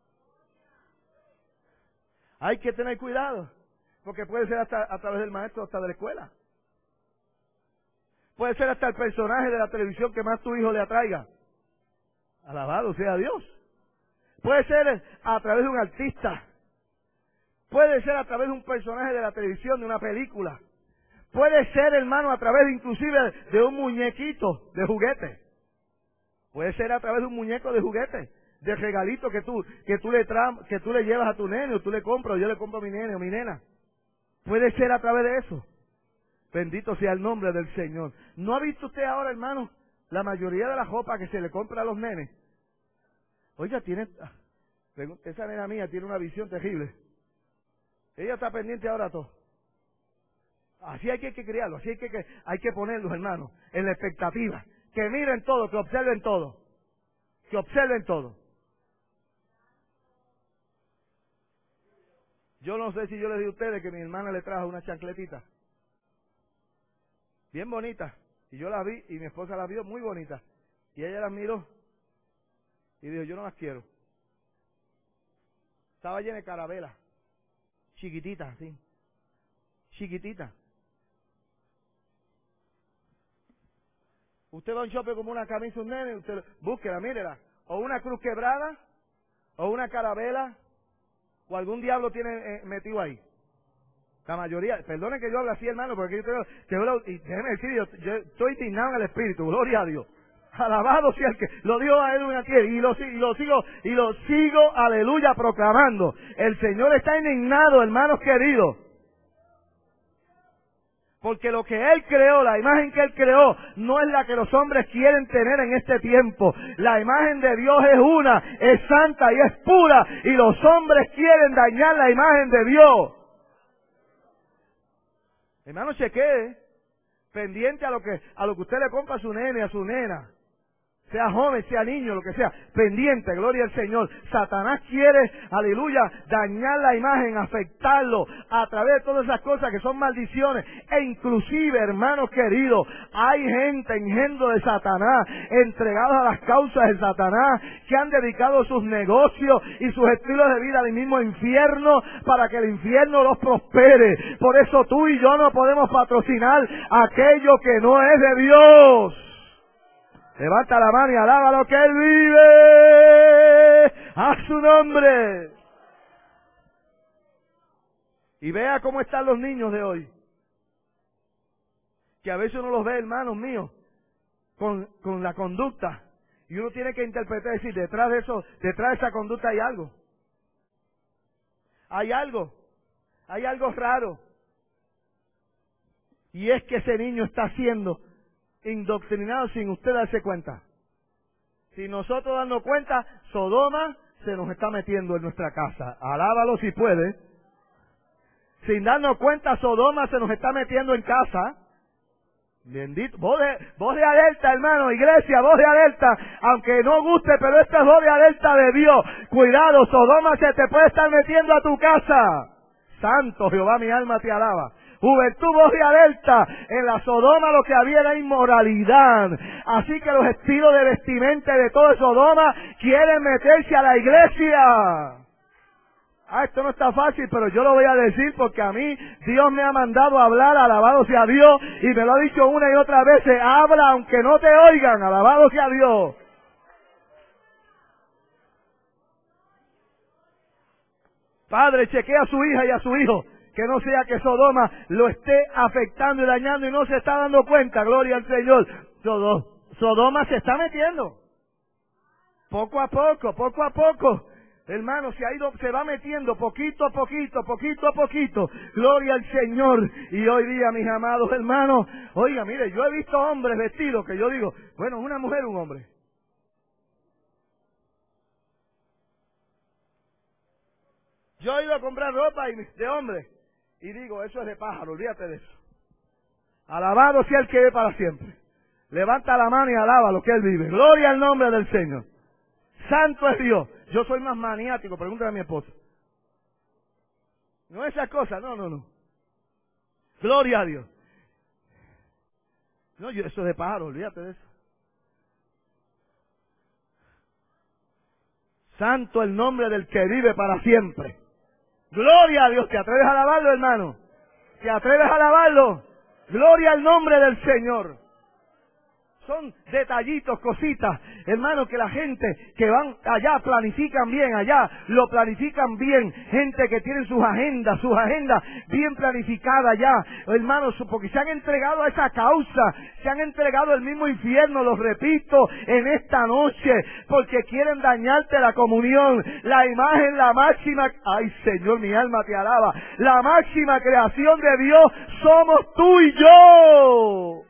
Hay que tener cuidado, porque puede ser hasta a través del maestro, hasta de la escuela. Puede ser hasta el personaje de la televisión que más tu hijo le atraiga. Alabado sea Dios. Puede ser a través de un artista. Puede ser a través de un personaje de la televisión, de una película. Puede ser, hermano, a través inclusive de un muñequito de juguete. Puede ser a través de un muñeco de juguete, de regalito que tú le llevas a tu nene, o tú le compras, o yo le compro a mi nene o mi nena. Puede ser a través de eso. Bendito sea el nombre del Señor. ¿No ha visto usted ahora, hermano, la mayoría de la ropa que se le compra a los nenes? Oiga, esa nena mía tiene una visión terrible. Ella está pendiente ahora a todo. Así hay que criarlo, así hay que ponerlos, hermano, en la expectativa. Que miren todo, que observen todo. Que observen todo. Yo no sé si yo les di a ustedes que mi hermana le trajo una chancletita. Bien bonita. Y yo la vi y mi esposa la vio muy bonita. Y ella las miró y dijo, yo no las quiero. Estaba llena de carabelas. Chiquititas, así. Chiquititas. Usted va a un shopping como una camisa, un nene, usted búsquela, mírela. O una cruz quebrada, o una carabela, o algún diablo tiene metido ahí. La mayoría, perdone que yo hable así, hermano, porque y déjeme decir, yo estoy indignado en el espíritu, gloria a Dios. Alabado sea el que lo dio a Edwin aquí, y lo sigo, aleluya, proclamando. El Señor está indignado, hermanos queridos. Porque lo que Él creó, la imagen que Él creó, no es la que los hombres quieren tener en este tiempo. La imagen de Dios es una, es santa y es pura, y los hombres quieren dañar la imagen de Dios. Hermano, chequee, pendiente a lo que usted le compra a su nene, a su nena. Sea joven, sea niño, lo que sea, pendiente, gloria al Señor. Satanás quiere, aleluya, dañar la imagen, afectarlo a través de todas esas cosas que son maldiciones. E inclusive, hermanos queridos, hay gente, engendro de Satanás, entregados a las causas de Satanás, que han dedicado sus negocios y sus estilos de vida al mismo infierno, para que el infierno los prospere. Por eso tú y yo no podemos patrocinar aquello que no es de Dios. Levanta la mano y alaba lo que Él vive, a su nombre. Y vea cómo están los niños de hoy. Que a veces uno los ve, hermanos míos, con la conducta. Y uno tiene que interpretar y decir, detrás de esa conducta hay algo. Hay algo raro. Y es que ese niño está siendo indoctrinado sin usted darse cuenta. Si nosotros dando cuenta, Sodoma se nos está metiendo en nuestra casa. Alábalo si puede. Sin darnos cuenta, Sodoma se nos está metiendo en casa. Bendito. Voz de alerta, hermano, iglesia, voz de alerta. Aunque no guste, pero esta es voz de alerta de Dios. Cuidado, Sodoma se te puede estar metiendo a tu casa. Santo Jehová, mi alma te alaba. Juventud, voz de alerta. En la Sodoma lo que había era inmoralidad. Así que los estilos de vestimenta de todo Sodoma quieren meterse a la iglesia. Esto no está fácil, pero yo lo voy a decir porque a mí Dios me ha mandado a hablar, alabado sea Dios, y me lo ha dicho una y otra vez, habla aunque no te oigan, alabado sea Dios. Padre, chequea a su hija y a su hijo, que no sea que Sodoma lo esté afectando y dañando y no se está dando cuenta, gloria al Señor. Sodoma se está metiendo. Poco a poco. Hermano, se va metiendo poquito a poquito. Gloria al Señor. Y hoy día, mis amados hermanos, oiga, mire, yo he visto hombres vestidos que yo digo, bueno, una mujer, un hombre. Yo he ido a comprar ropa de hombre y digo, eso es de pájaro, olvídate de eso. Alabado sea el que vive para siempre. Levanta la mano y alaba lo que Él vive. Gloria al nombre del Señor. Santo es Dios. Yo soy más maniático, pregúntale a mi esposa. No esas cosas, no. Gloria a Dios. No, eso es de pájaro, olvídate de eso. Santo el nombre del que vive para siempre. Gloria a Dios. ¿Te atreves a alabarlo, hermano? ¿Te atreves a alabarlo? Gloria al nombre del Señor. Son detallitos, cositas, hermano, que la gente que van allá planifican bien, allá lo planifican bien, gente que tiene sus agendas bien planificadas allá, hermanos, porque se han entregado a esa causa, se han entregado al mismo infierno, lo repito, en esta noche, porque quieren dañarte la comunión, la imagen, la máxima, ay Señor, mi alma te alaba, la máxima creación de Dios somos tú y yo.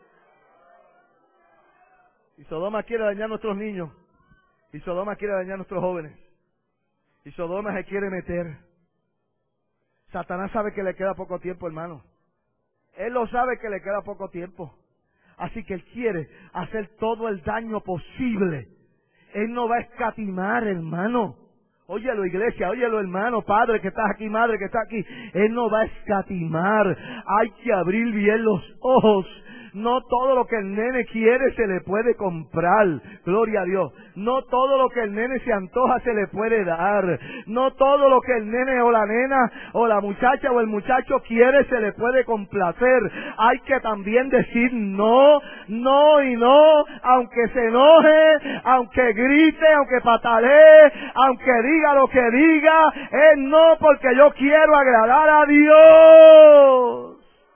Y Sodoma quiere dañar a nuestros niños. Y Sodoma quiere dañar a nuestros jóvenes. Y Sodoma se quiere meter. Satanás sabe que le queda poco tiempo, hermano. Él lo sabe que le queda poco tiempo. Así que él quiere hacer todo el daño posible. Él no va a escatimar, hermano. Óyelo, iglesia, óyelo, hermano, padre que estás aquí, madre que está aquí. Él no va a escatimar. Hay que abrir bien los ojos. No todo lo que el nene quiere se le puede comprar. Gloria a Dios. No todo lo que el nene se antoja se le puede dar. No todo lo que el nene o la nena o la muchacha o el muchacho quiere se le puede complacer. Hay que también decir no, no y no, aunque se enoje, aunque grite, aunque patalee, aunque diga lo que diga, es no porque yo quiero agradar a Dios.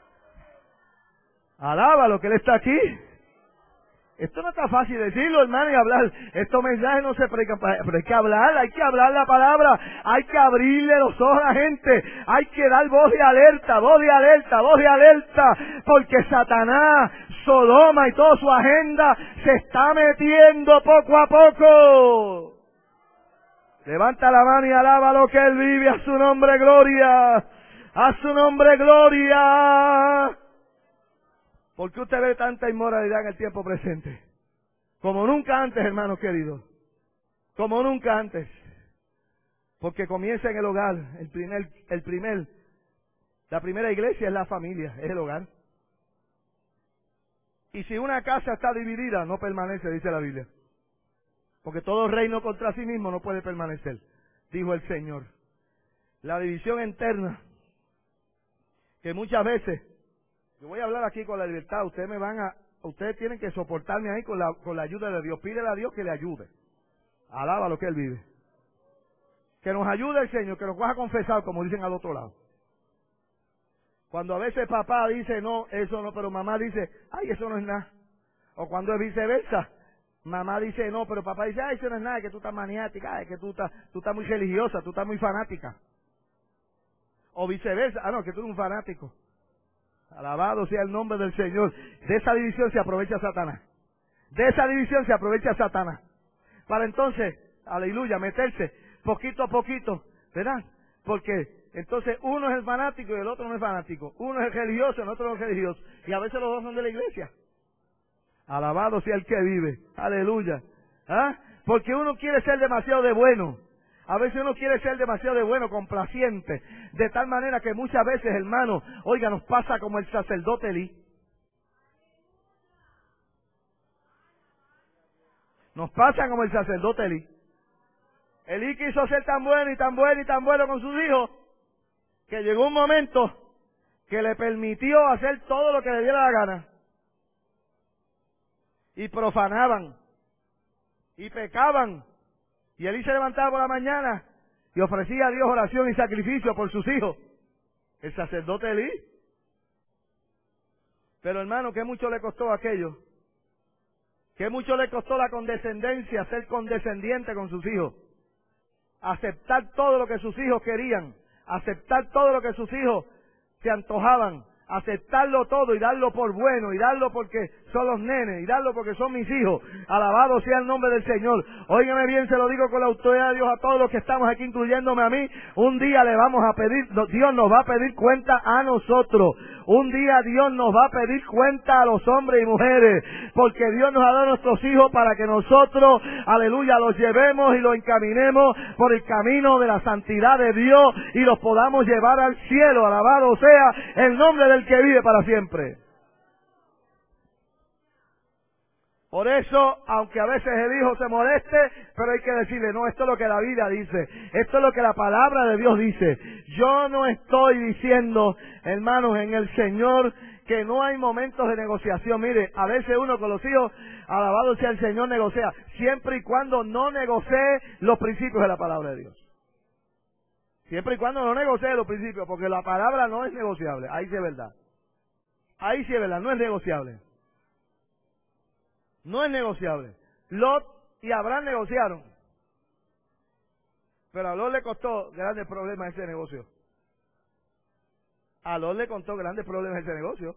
Alaba lo que Él está aquí. Esto no está fácil decirlo, hermano, y hablar. Estos mensajes no se predican, pero hay que hablar la palabra, hay que abrirle los ojos a la gente, hay que dar voz de alerta, porque Satanás, Sodoma y toda su agenda se está metiendo poco a poco. Levanta la mano y alaba lo que Él vive, a su nombre gloria, a su nombre gloria. ¿Por qué usted ve tanta inmoralidad en el tiempo presente? Como nunca antes, hermanos queridos. Como nunca antes. Porque comienza en el hogar. La primera iglesia es la familia, es el hogar. Y si una casa está dividida, no permanece, dice la Biblia. Porque todo reino contra sí mismo no puede permanecer, dijo el Señor. La división interna, que muchas veces, yo voy a hablar aquí con la libertad, ustedes tienen que soportarme ahí con la ayuda de Dios. Pídele a Dios que le ayude. Alaba lo que Él vive. Que nos ayude el Señor, que nos vaya a confesar, como dicen al otro lado. Cuando a veces papá dice, no, eso no, pero mamá dice, ay, eso no es nada. O cuando es viceversa, mamá dice, no, pero papá dice, ay, eso no es nada, que tú estás maniática, ay, que tú estás muy religiosa, tú estás muy fanática. O viceversa, que tú eres un fanático. Alabado sea el nombre del Señor. De esa división se aprovecha Satanás. Para entonces, aleluya, meterse poquito a poquito, ¿verdad? Porque entonces uno es el fanático y el otro no es fanático. Uno es el religioso y el otro no es religioso. Y a veces los dos son de la iglesia. Alabado sea el que vive. Aleluya. Porque uno quiere ser demasiado de bueno. A veces uno quiere ser demasiado de bueno, complaciente, de tal manera que muchas veces, hermano, oiga, nos pasa como el sacerdote Elí. Nos pasa como el sacerdote Elí. Elí quiso ser tan bueno y tan bueno y tan bueno con sus hijos, que llegó un momento que le permitió hacer todo lo que le diera la gana. Y profanaban, y pecaban. Y Elí se levantaba por la mañana y ofrecía a Dios oración y sacrificio por sus hijos. El sacerdote Elí. Pero hermano, ¿qué mucho le costó aquello? ¿Qué mucho le costó la condescendencia, ser condescendiente con sus hijos? Aceptar todo lo que sus hijos querían, aceptar todo lo que sus hijos se antojaban, aceptarlo todo y darlo por bueno, y darlo porque son los nenes, y darlo porque son mis hijos. Alabado sea el nombre del Señor. Óigame bien, se lo digo con la autoridad de Dios a todos los que estamos aquí, incluyéndome a mí. Un día le vamos a pedir, Dios nos va a pedir cuenta a nosotros. Un día Dios nos va a pedir cuenta a los hombres y mujeres, porque Dios nos ha dado a nuestros hijos para que nosotros, aleluya, los llevemos y los encaminemos por el camino de la santidad de Dios y los podamos llevar al cielo. Alabado sea el nombre del que vive para siempre. Por eso, aunque a veces el hijo se moleste, pero hay que decirle, no, esto es lo que la Biblia dice, esto es lo que la palabra de Dios dice. Yo no estoy diciendo, hermanos, en el Señor, que no hay momentos de negociación. Mire, a veces uno con los hijos, alabado sea el Señor, negocia, siempre y cuando no negocie los principios de la palabra de Dios. Siempre y cuando no negocie los principios, porque la palabra no es negociable, ahí sí es verdad. Ahí sí es verdad, no es negociable. No es negociable. Lot y Abraham negociaron. Pero a Lot le costó grandes problemas ese negocio. A Lot le costó grandes problemas ese negocio.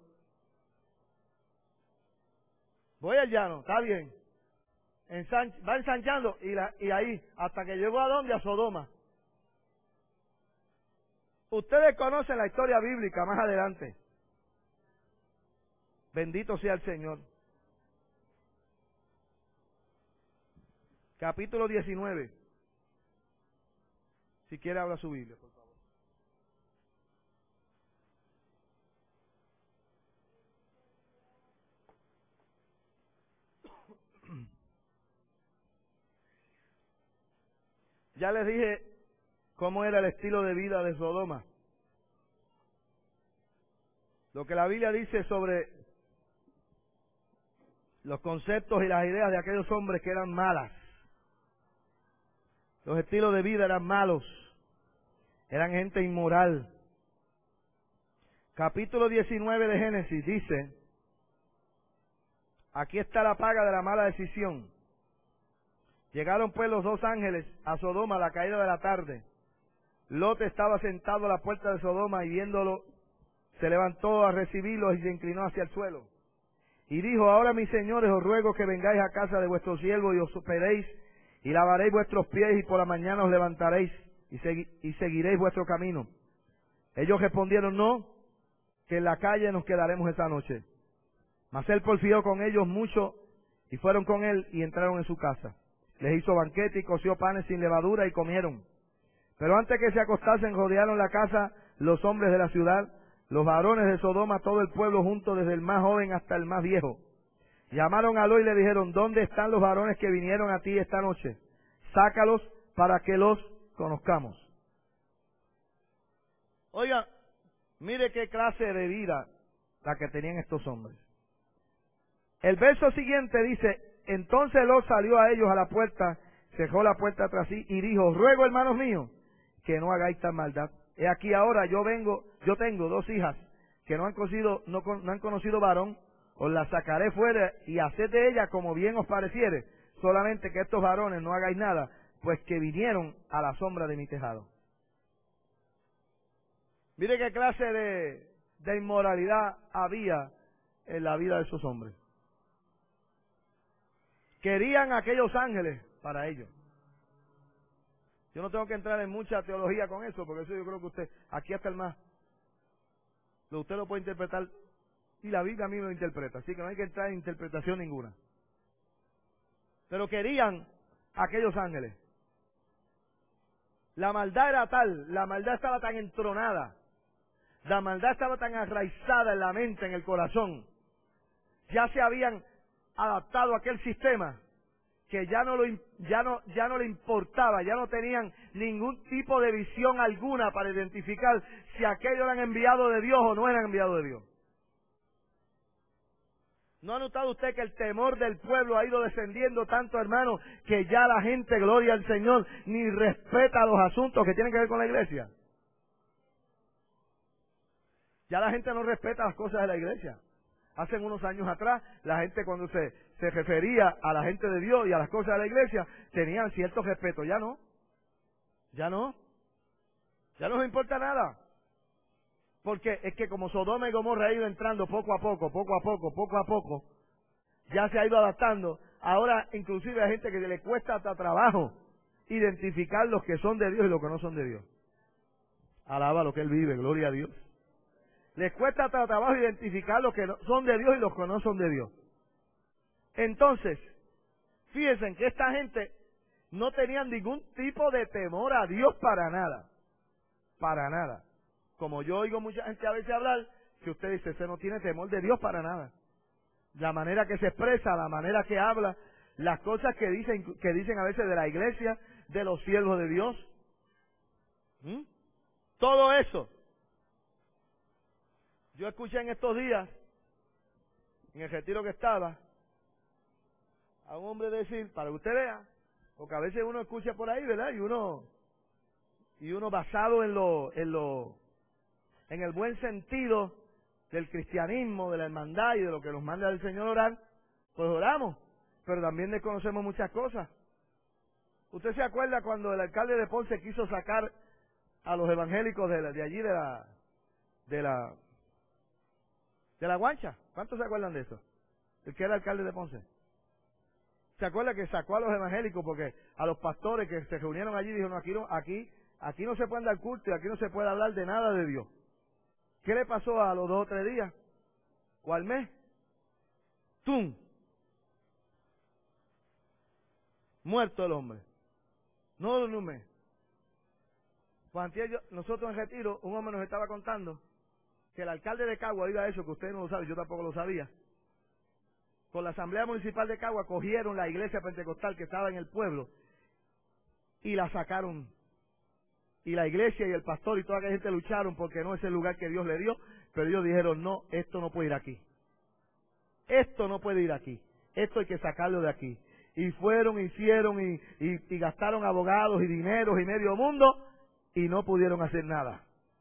Voy al llano, está bien. Va ensanchando y ahí, hasta que llegó a dónde, a Sodoma. Ustedes conocen la historia bíblica más adelante. Bendito sea el Señor. Capítulo 19. Si quiere, abra su Biblia, por favor. Ya les dije cómo era el estilo de vida de Sodoma. Lo que la Biblia dice sobre los conceptos y las ideas de aquellos hombres que eran malas. Los estilos de vida eran malos. Eran gente inmoral. Capítulo 19 de Génesis dice, aquí está la paga de la mala decisión. Llegaron pues los dos ángeles a Sodoma a la caída de la tarde. Lot estaba sentado a la puerta de Sodoma y viéndolo, se levantó a recibirlos y se inclinó hacia el suelo. Y dijo, ahora mis señores, os ruego que vengáis a casa de vuestro siervo y os hospedeis y lavaréis vuestros pies y por la mañana os levantaréis y seguiréis vuestro camino. Ellos respondieron, no, que en la calle nos quedaremos esta noche. Mas él porfió con ellos mucho y fueron con él y entraron en su casa. Les hizo banquete y coció panes sin levadura y comieron. Pero antes que se acostasen rodearon la casa los hombres de la ciudad, los varones de Sodoma, todo el pueblo junto, desde el más joven hasta el más viejo. Llamaron a Lot y le dijeron, ¿dónde están los varones que vinieron a ti esta noche? Sácalos para que los conozcamos. Oiga, mire qué clase de vida la que tenían estos hombres. El verso siguiente dice, entonces Lot salió a ellos a la puerta, cerró la puerta tras sí y dijo, ruego hermanos míos, que no hagáis tal maldad. He aquí ahora yo tengo dos hijas que no han conocido varón, os las sacaré fuera y haced de ellas como bien os pareciere, solamente que estos varones no hagáis nada, pues que vinieron a la sombra de mi tejado. Mire qué clase de inmoralidad había en la vida de esos hombres. Querían aquellos ángeles para ellos. Yo no tengo que entrar en mucha teología con eso, porque eso yo creo que usted, aquí hasta el más, usted lo puede interpretar, y la Biblia a mí me lo interpreta, así que no hay que entrar en interpretación ninguna. Pero querían aquellos ángeles. La maldad era tal, la maldad estaba tan entronada, la maldad estaba tan arraizada en la mente, en el corazón, ya se habían adaptado a aquel sistema que ya no le importaba, ya no tenían ningún tipo de visión alguna para identificar si aquellos eran enviados de Dios o no eran enviados de Dios. ¿No ha notado usted que el temor del pueblo ha ido descendiendo tanto, hermano, que ya la gente, gloria al Señor, ni respeta los asuntos que tienen que ver con la iglesia? Ya la gente no respeta las cosas de la iglesia. Hace unos años atrás, la gente cuando se refería a la gente de Dios y a las cosas de la iglesia, tenían cierto respeto. Ya no. Ya no. Ya no les importa nada. Porque es que como Sodoma y Gomorra ha ido entrando poco a poco, ya se ha ido adaptando. Ahora inclusive hay gente que le cuesta hasta trabajo identificar los que son de Dios y los que no son de Dios. Alaba lo que Él vive, gloria a Dios. Les cuesta hasta trabajo identificar los que son de Dios y los que no son de Dios. Entonces, fíjense que esta gente no tenía ningún tipo de temor a Dios para nada. Para nada. Como yo oigo mucha gente a veces hablar, que usted dice, usted no tiene temor de Dios para nada. La manera que se expresa, la manera que habla, las cosas que dicen a veces de la iglesia, de los siervos de Dios. Todo eso. Yo escuché en estos días, en el retiro que estaba, a un hombre decir, para que usted vea, porque a veces uno escucha por ahí, ¿verdad? Y uno basado en el buen sentido del cristianismo, de la hermandad y de lo que nos manda el Señor orar, pues oramos, pero también desconocemos muchas cosas. ¿Usted se acuerda cuando el alcalde de Ponce quiso sacar a los evangélicos de allí, de la Guancha? ¿Cuántos se acuerdan de eso? El que era alcalde de Ponce. ¿Se acuerda que sacó a los evangélicos porque a los pastores que se reunieron allí dijeron, aquí no se puede dar culto y aquí no se puede hablar de nada de Dios? ¿Qué le pasó a los 2 o 3 días? ¿O al mes? ¡Tum! Muerto el hombre. No en un mes. Pues nosotros en retiro, un hombre nos estaba contando que el alcalde de Cagua iba a eso, que usted no lo sabe, yo tampoco lo sabía. Con la Asamblea Municipal de Cagua cogieron la iglesia pentecostal que estaba en el pueblo y la sacaron. Y la iglesia y el pastor y toda la gente lucharon porque no es el lugar que Dios le dio, pero ellos dijeron, no, esto no puede ir aquí. Esto no puede ir aquí. Esto hay que sacarlo de aquí. Y fueron, hicieron y gastaron abogados y dineros y medio mundo y no pudieron hacer nada.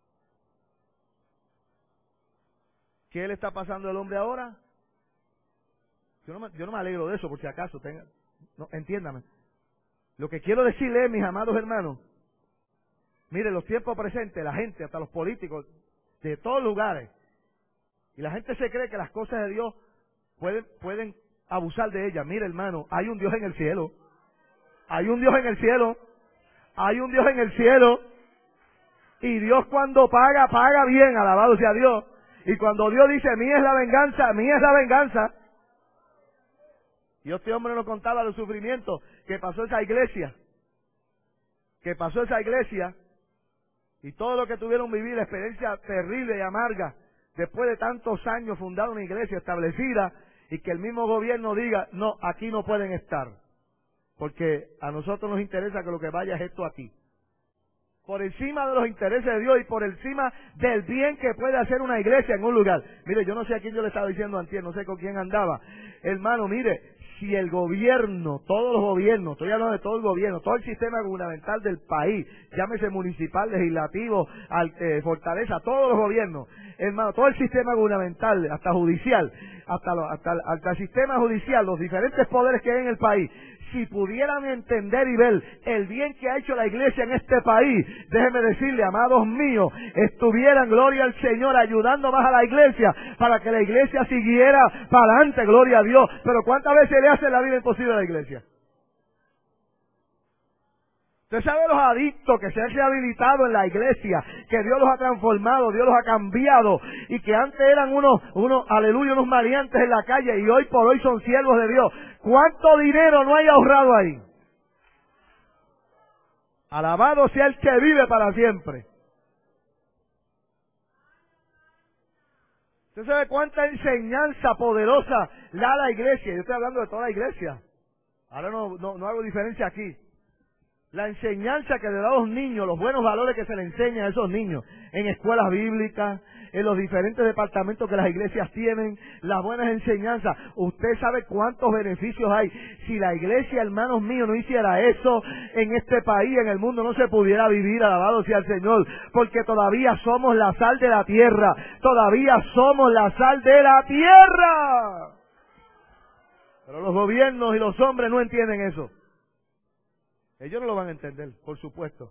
¿Qué le está pasando al hombre ahora? Yo no me alegro de eso, por si acaso, entiéndame. Lo que quiero decirle, mis amados hermanos, mire, los tiempos presentes, la gente, hasta los políticos, de todos lugares, y la gente se cree que las cosas de Dios pueden abusar de ellas. Mire, hermano, hay un Dios en el cielo. Hay un Dios en el cielo. Hay un Dios en el cielo. Y Dios cuando paga, paga bien, alabado sea Dios. Y cuando Dios dice, mía es la venganza, mía es la venganza. Y este hombre nos contaba los sufrimientos que pasó esa iglesia. Y todo lo que tuvieron vivir, la experiencia terrible y amarga, después de tantos años fundar una iglesia establecida, y que el mismo gobierno diga, no, aquí no pueden estar. Porque a nosotros nos interesa que lo que vaya es esto aquí. Por encima de los intereses de Dios y por encima del bien que puede hacer una iglesia en un lugar. Mire, yo no sé a quién yo le estaba diciendo antier, no sé con quién andaba. Hermano, mire, si el gobierno, todos los gobiernos, estoy hablando de todo el gobierno, todo el sistema gubernamental del país, llámese municipal, legislativo, fortaleza, todos los gobiernos, hermano, todo el sistema gubernamental, hasta judicial, hasta el sistema judicial, los diferentes poderes que hay en el país, si pudieran entender y ver el bien que ha hecho la iglesia en este país, déjenme decirle, amados míos, estuvieran, gloria al Señor, ayudando más a la iglesia, para que la iglesia siguiera para adelante, gloria a Dios. Pero ¿cuántas veces le hace la vida imposible a la iglesia? Usted sabe los adictos que se han rehabilitado en la iglesia, que Dios los ha transformado, Dios los ha cambiado, y que antes eran unos maleantes en la calle, y hoy por hoy son siervos de Dios. ¿Cuánto dinero no hay ahorrado ahí? Alabado sea el que vive para siempre. ¿Usted sabe cuánta enseñanza poderosa da la iglesia? Yo estoy hablando de toda la iglesia. Ahora no hago diferencia aquí. La enseñanza que le da a los niños, los buenos valores que se le enseñan a esos niños, en escuelas bíblicas, en los diferentes departamentos que las iglesias tienen, las buenas enseñanzas. Usted sabe cuántos beneficios hay. Si la iglesia, hermanos míos, no hiciera eso, en este país, en el mundo, no se pudiera vivir, alabado sea el Señor, porque todavía somos la sal de la tierra, todavía somos la sal de la tierra. Pero los gobiernos y los hombres no entienden eso. Ellos no lo van a entender, por supuesto.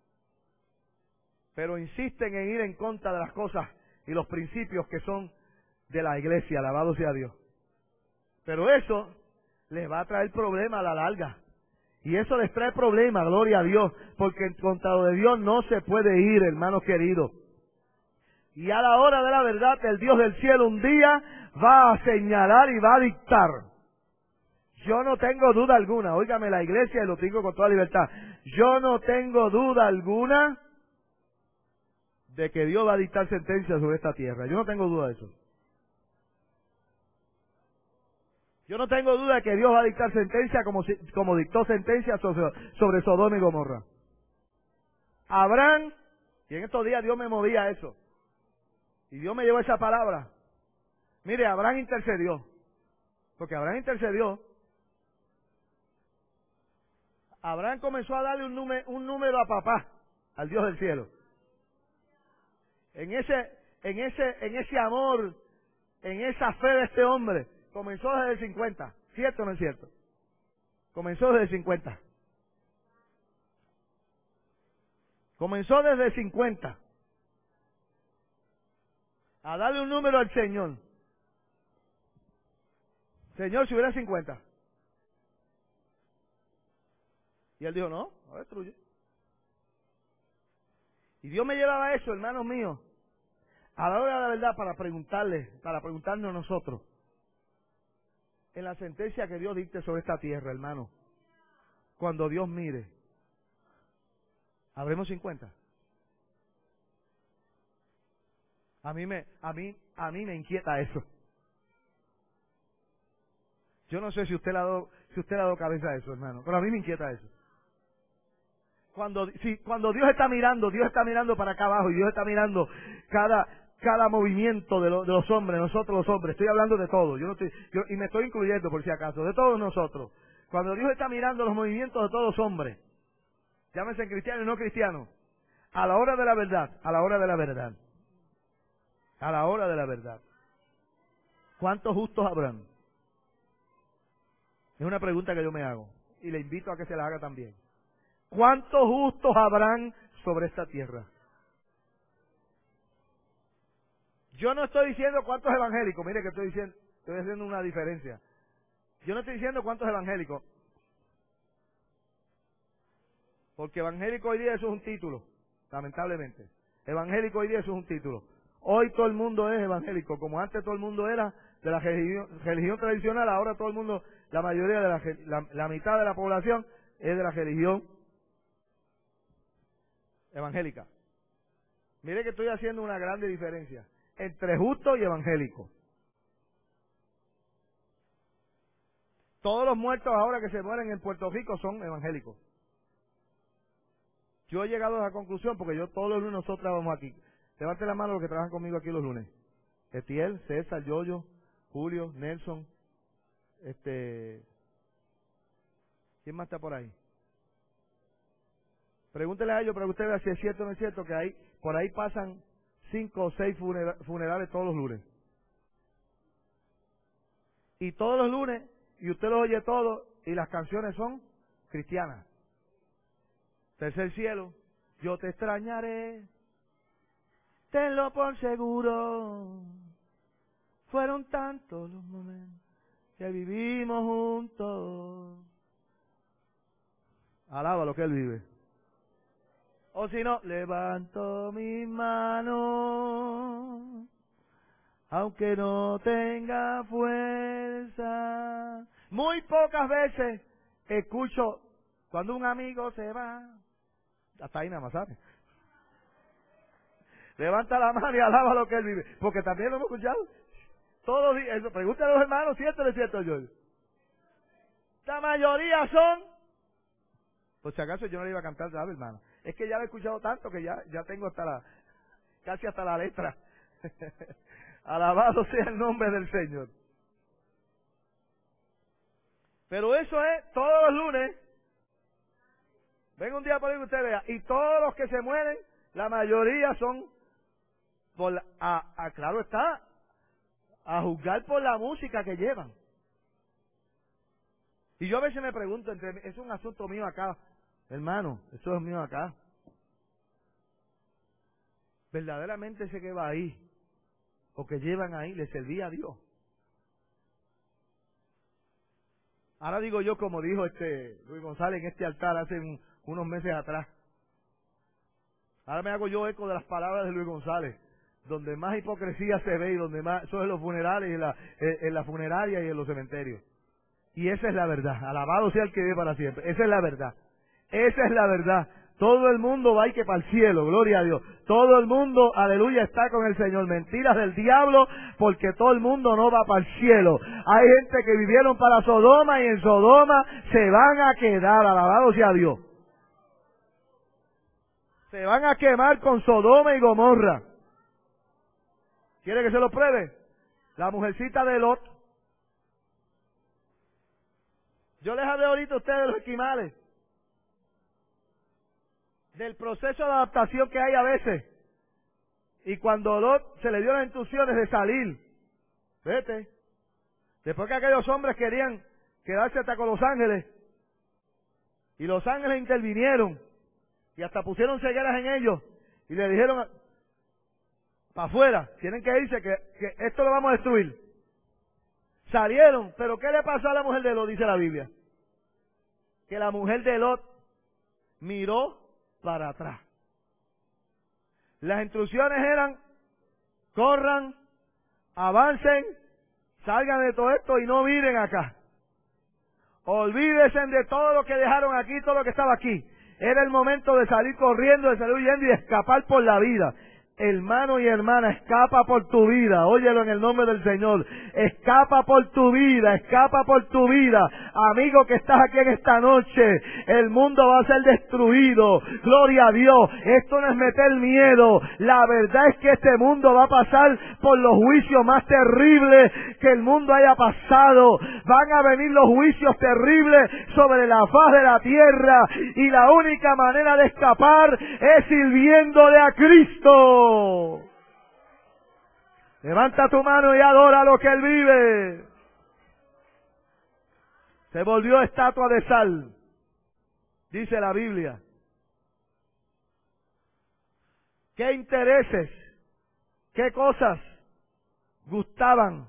Pero insisten en ir en contra de las cosas y los principios que son de la iglesia, alabado sea Dios. Pero eso les va a traer problemas a la larga. Y eso les trae problemas, gloria a Dios, porque en contra de Dios no se puede ir, hermanos queridos. Y a la hora de la verdad, el Dios del cielo un día va a señalar y va a dictar. Yo no tengo duda alguna, óigame la iglesia y lo digo con toda libertad, yo no tengo duda alguna de que Dios va a dictar sentencia sobre esta tierra. Yo no tengo duda de eso. Yo no tengo duda de que Dios va a dictar sentencia como dictó sentencia sobre Sodoma y Gomorra. Abraham, y en estos días Dios me movía a eso, y Dios me llevó esa palabra. Mire, Abraham intercedió, porque Abraham intercedió. Abraham comenzó a darle un número a papá, al Dios del cielo. En ese amor, en esa fe de este hombre, comenzó desde el 50. ¿Cierto o no es cierto? Comenzó desde el 50. Comenzó desde el 50. A darle un número al Señor. Señor, si hubiera 50. Y él dijo, no destruye. Y Dios me llevaba a eso, hermanos míos, a la hora de la verdad, para preguntarnos nosotros, en la sentencia que Dios dicte sobre esta tierra, hermano, cuando Dios mire, ¿habremos 50? A mí me inquieta eso. Yo no sé si usted le ha dado cabeza a eso, hermano, pero a mí me inquieta eso. Cuando Dios está mirando para acá abajo, y Dios está mirando cada movimiento de los hombres, nosotros los hombres, estoy hablando de todos, y me estoy incluyendo por si acaso, de todos nosotros. Cuando Dios está mirando los movimientos de todos los hombres, llámense cristianos y no cristianos, a la hora de la verdad, ¿cuántos justos habrán? Es una pregunta que yo me hago, y le invito a que se la haga también. ¿Cuántos justos habrán sobre esta tierra? Yo no estoy diciendo cuántos evangélicos, mire que estoy haciendo una diferencia. Yo no estoy diciendo cuántos evangélicos, porque evangélico hoy día eso es un título, lamentablemente. Evangélico hoy día eso es un título. Hoy todo el mundo es evangélico, como antes todo el mundo era de la religión tradicional, ahora todo el mundo, la mayoría de la mitad de la población es de la religión evangélica. Mire que estoy haciendo una grande diferencia entre justo y evangélico. Todos los muertos ahora que se mueren en Puerto Rico son evangélicos. Yo he llegado a la conclusión, porque todos los lunes nosotros trabajamos aquí. Levante la mano los que trabajan conmigo aquí los lunes. Etiel, César, Yoyo, Julio, Nelson, ¿quién más está por ahí? Pregúntele a ellos para que usted vea si es cierto o no es cierto que por ahí pasan 5 o 6 funerales todos los lunes. Y todos los lunes, y usted los oye todos, y las canciones son cristianas. Tercer cielo, yo te extrañaré, tenlo por seguro. Fueron tantos los momentos que vivimos juntos. Alaba lo que él vive. O si no, levanto mi mano, aunque no tenga fuerza. Muy pocas veces escucho cuando un amigo se va, Hasta ahí nada más, ¿sabes? Levanta la mano y alaba lo que Él vive. Porque también lo hemos escuchado. Todos los días. Pregúntale a los hermanos, ¿cierto o no es cierto, yo? La mayoría son. Por si acaso yo no le iba a cantar, ¿sabes, hermano? Es que ya lo he escuchado tanto que ya tengo casi hasta la letra. Alabado sea el nombre del Señor. Pero eso es todos los lunes. Venga un día por ahí que usted vea. Y todos los que se mueren, la mayoría son, claro está, a juzgar por la música que llevan. Y yo a veces me pregunto, es un asunto mío acá, hermano, eso es mío acá. Verdaderamente ese que va ahí, o que llevan ahí, le servía a Dios. Ahora digo yo, como dijo Luis González en este altar hace unos meses atrás. Ahora me hago yo eco de las palabras de Luis González. Donde más hipocresía se ve y donde más, eso es en los funerales, en la funeraria y en los cementerios. Y esa es la verdad. Alabado sea el que vive para siempre. Esa es la verdad. Esa es la verdad. Todo el mundo va y que para el cielo, gloria a Dios. Todo el mundo, aleluya, está con el Señor. Mentiras del diablo, porque todo el mundo no va para el cielo. Hay gente que vivieron para Sodoma y en Sodoma se van a quedar, alabado sea Dios. Se van a quemar con Sodoma y Gomorra. ¿Quiere que se lo pruebe? La mujercita de Lot. Yo les hablé ahorita a ustedes de los esquimales. Del proceso de adaptación que hay a veces. Y cuando Lot se le dio las instrucciones de salir, vete, después que aquellos hombres querían quedarse hasta con los ángeles, y los ángeles intervinieron, y hasta pusieron cegueras en ellos, y le dijeron, para afuera, tienen que irse, que esto lo vamos a destruir. Salieron, pero ¿qué le pasó a la mujer de Lot? Dice la Biblia. Que la mujer de Lot miró para atrás. Las instrucciones eran, corran, avancen, salgan de todo esto y no miren acá. Olvídense de todo lo que dejaron aquí, todo lo que estaba aquí. Era el momento de salir corriendo, de salir huyendo y de escapar por la vida. Hermano y hermana, escapa por tu vida, óyelo en el nombre del Señor, escapa por tu vida, escapa por tu vida, amigo que estás aquí en esta noche, el mundo va a ser destruido, gloria a Dios, esto no es meter miedo, la verdad es que este mundo va a pasar por los juicios más terribles que el mundo haya pasado, van a venir los juicios terribles sobre la faz de la tierra, y la única manera de escapar es sirviéndole a Cristo. Levanta tu mano y adora lo que Él vive. Se volvió estatua de sal, dice la Biblia. ¿Qué intereses, qué cosas gustaban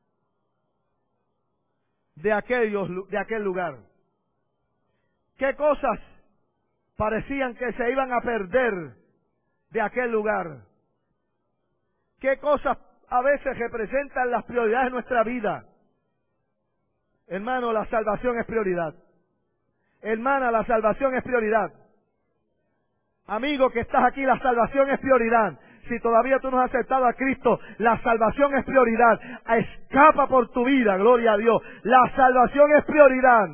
de aquel lugar? ¿Qué cosas parecían que se iban a perder de aquel lugar? ¿Qué cosas a veces representan las prioridades de nuestra vida? Hermano, la salvación es prioridad. Hermana, la salvación es prioridad. Amigo que estás aquí, la salvación es prioridad. Si todavía tú no has aceptado a Cristo, la salvación es prioridad. Escapa por tu vida, gloria a Dios. La salvación es prioridad.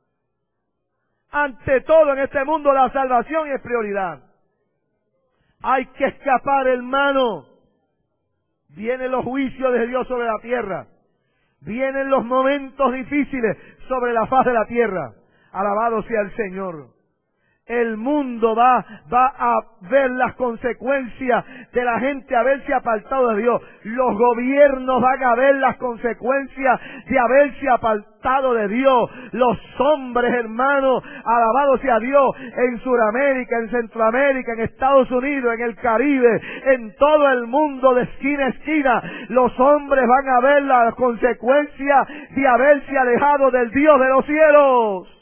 Ante todo en este mundo, la salvación es prioridad. Hay que escapar, hermano. Vienen los juicios de Dios sobre la tierra. Vienen los momentos difíciles sobre la faz de la tierra. Alabado sea el Señor. El mundo va a ver las consecuencias de la gente haberse apartado de Dios. Los gobiernos van a ver las consecuencias de haberse apartado de Dios. Los hombres, hermanos, alabado sea Dios, en Sudamérica, en Centroamérica, en Estados Unidos, en el Caribe, en todo el mundo de esquina a esquina, los hombres van a ver las consecuencias de haberse alejado del Dios de los cielos.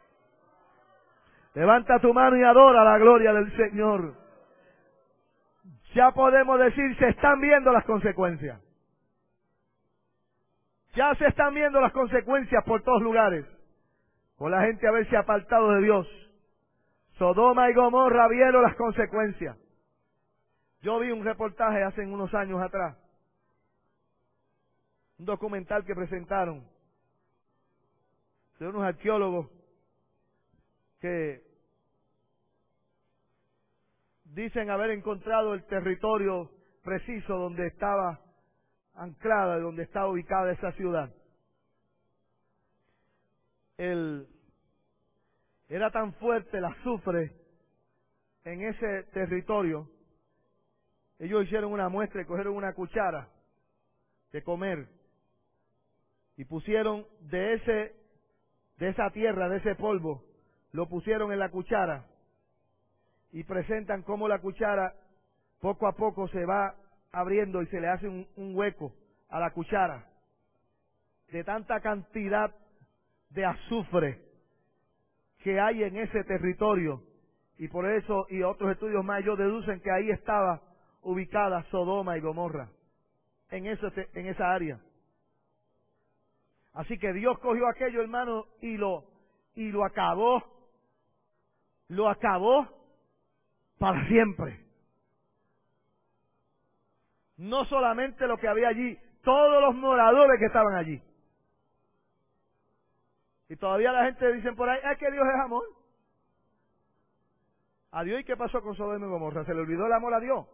Levanta tu mano y adora la gloria del Señor. Ya podemos decir, se están viendo las consecuencias. Ya se están viendo las consecuencias por todos lugares. Por la gente haberse apartado de Dios. Sodoma y Gomorra vieron las consecuencias. Yo vi un reportaje hace unos años atrás, un documental que presentaron de unos arqueólogos que dicen haber encontrado el territorio preciso donde estaba anclada, donde estaba ubicada esa ciudad. Era tan fuerte el azufre en ese territorio. Ellos hicieron una muestra y cogieron una cuchara de comer y pusieron de esa tierra, de ese polvo, lo pusieron en la cuchara y presentan cómo la cuchara poco a poco se va abriendo y se le hace un hueco a la cuchara de tanta cantidad de azufre que hay en ese territorio. Y por eso, y otros estudios más, ellos deducen que ahí estaba ubicada Sodoma y Gomorra, en esa área. Así que Dios cogió aquello, hermano, y lo acabó para siempre. No solamente lo que había allí, todos los moradores que estaban allí. Y todavía la gente dice por ahí, es que Dios es amor. ¿A Dios? ¿Y qué pasó con Sodoma y Gomorra? ¿Se le olvidó el amor a Dios?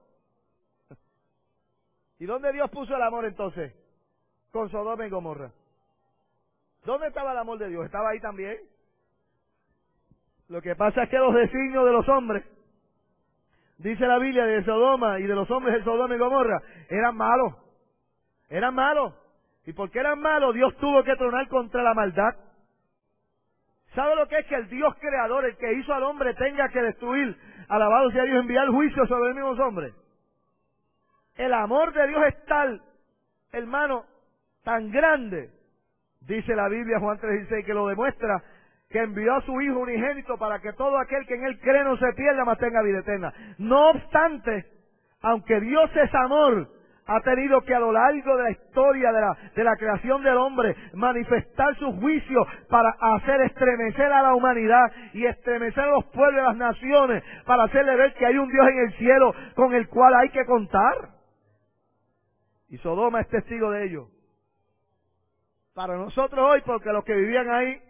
¿Y dónde Dios puso el amor entonces? Con Sodoma y Gomorra. ¿Dónde estaba el amor de Dios? ¿Estaba ahí también? Lo que pasa es que los designios de los hombres, dice la Biblia, de Sodoma y de los hombres de Sodoma y Gomorra, eran malos. Eran malos. ¿Y porque eran malos? Dios tuvo que tronar contra la maldad. ¿Sabe lo que es que el Dios creador, el que hizo al hombre, tenga que destruir, alabado sea Dios, enviar juicio sobre los mismos hombres? El amor de Dios es tal, hermano, tan grande, dice la Biblia, Juan 3:16, que lo demuestra, que envió a su Hijo unigénito para que todo aquel que en Él cree no se pierda, mas tenga vida eterna. No obstante, aunque Dios es amor, ha tenido que a lo largo de la historia de la creación del hombre manifestar su juicio para hacer estremecer a la humanidad y estremecer a los pueblos y las naciones, para hacerle ver que hay un Dios en el cielo con el cual hay que contar. Y Sodoma es testigo de ello. Para nosotros hoy, porque los que vivían ahí,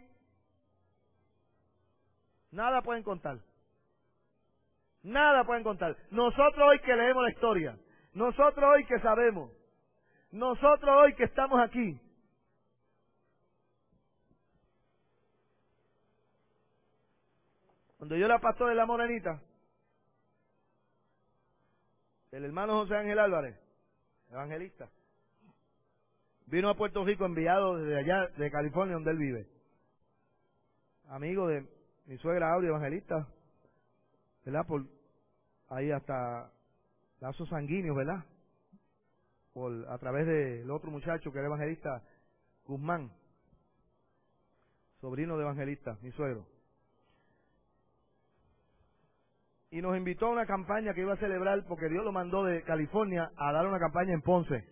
nada pueden contar. Nada pueden contar. Nosotros hoy que leemos la historia, nosotros hoy que sabemos, nosotros hoy que estamos aquí, cuando yo era pastor de La Morenita, el hermano José Ángel Álvarez, evangelista, vino a Puerto Rico enviado desde allá, de California, donde él vive. Amigo de mi suegra Aurea, evangelista, ¿verdad? Por ahí hasta lazos sanguíneos, ¿verdad? A través del otro muchacho que era evangelista, Guzmán, sobrino de evangelista, mi suegro. Y nos invitó a una campaña que iba a celebrar, porque Dios lo mandó de California a dar una campaña en Ponce.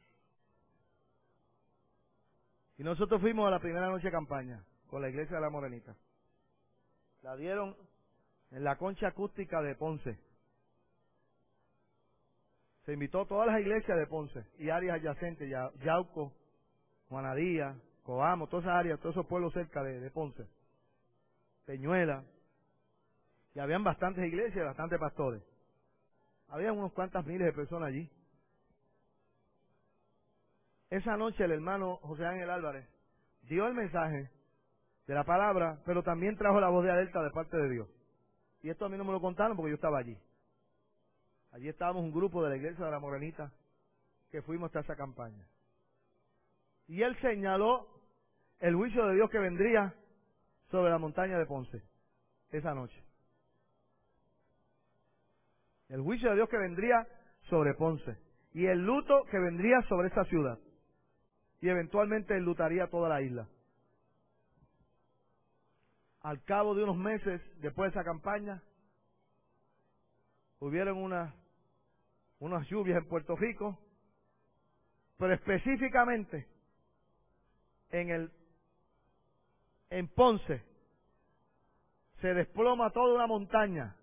Y nosotros fuimos a la primera noche de campaña con la iglesia de La Morenita. La dieron en la concha acústica de Ponce. Se invitó a todas las iglesias de Ponce y áreas adyacentes, Yauco, Juanadía, Coamo, todas esas áreas, todos esos pueblos cerca de Ponce, Peñuela. Y habían bastantes iglesias, bastantes pastores. Había unos cuantas miles de personas allí. Esa noche el hermano José Ángel Álvarez dio el mensaje de la palabra, pero también trajo la voz de alerta de parte de Dios. Y esto a mí no me lo contaron porque yo estaba allí. Allí estábamos un grupo de la iglesia de La Morenita que fuimos hasta esa campaña. Y él señaló el juicio de Dios que vendría sobre la montaña de Ponce esa noche. El juicio de Dios que vendría sobre Ponce. Y el luto que vendría sobre esa ciudad. Y eventualmente enlutaría toda la isla. Al cabo de unos meses, después de esa campaña, hubieron unas lluvias en Puerto Rico, pero específicamente en Ponce se desploma toda una montaña.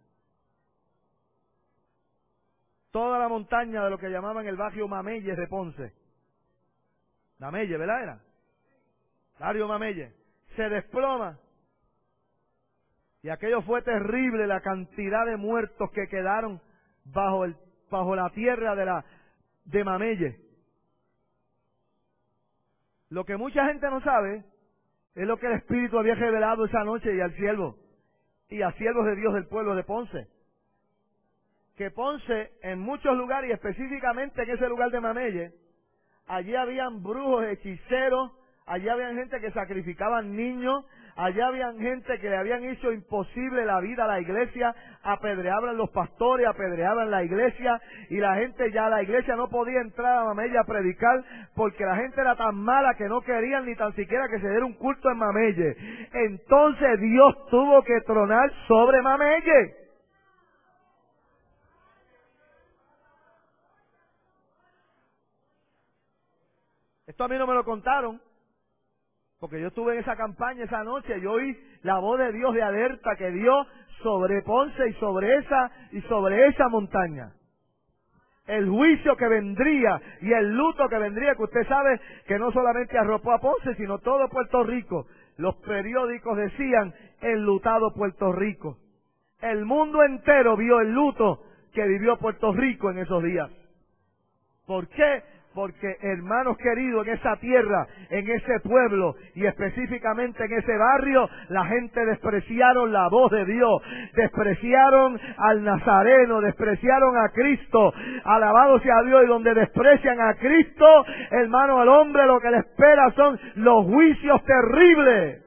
Toda la montaña de lo que llamaban el barrio Mameyes de Ponce. Mameyes, ¿verdad era? Barrio Mameyes. Se desploma. Y aquello fue terrible, la cantidad de muertos que quedaron bajo la tierra de Mameyes. Lo que mucha gente no sabe es lo que el Espíritu había revelado esa noche y al siervo y a siervos de Dios del pueblo de Ponce. Que Ponce, en muchos lugares, y específicamente en ese lugar de Mameyes, allí habían brujos, hechiceros, allí habían gente que sacrificaban niños, allí habían gente que le habían hecho imposible la vida a la iglesia, apedreaban los pastores, apedreaban la iglesia, y la gente ya, la iglesia no podía entrar a Mameyes a predicar, porque la gente era tan mala que no querían ni tan siquiera que se diera un culto en Mameyes. Entonces Dios tuvo que tronar sobre Mameyes. Esto a mí no me lo contaron, porque yo estuve en esa campaña esa noche, yo oí la voz de Dios de alerta que dio sobre Ponce y sobre esa montaña. El juicio que vendría y el luto que vendría, que usted sabe que no solamente arropó a Ponce, sino todo Puerto Rico. Los periódicos decían, enlutado Puerto Rico. El mundo entero vio el luto que vivió Puerto Rico en esos días. ¿Por qué? Porque, hermanos queridos, en esa tierra, en ese pueblo y específicamente en ese barrio, la gente despreciaron la voz de Dios, despreciaron al Nazareno, despreciaron a Cristo. Alabado sea Dios. Y donde desprecian a Cristo, hermano, al hombre lo que le espera son los juicios terribles.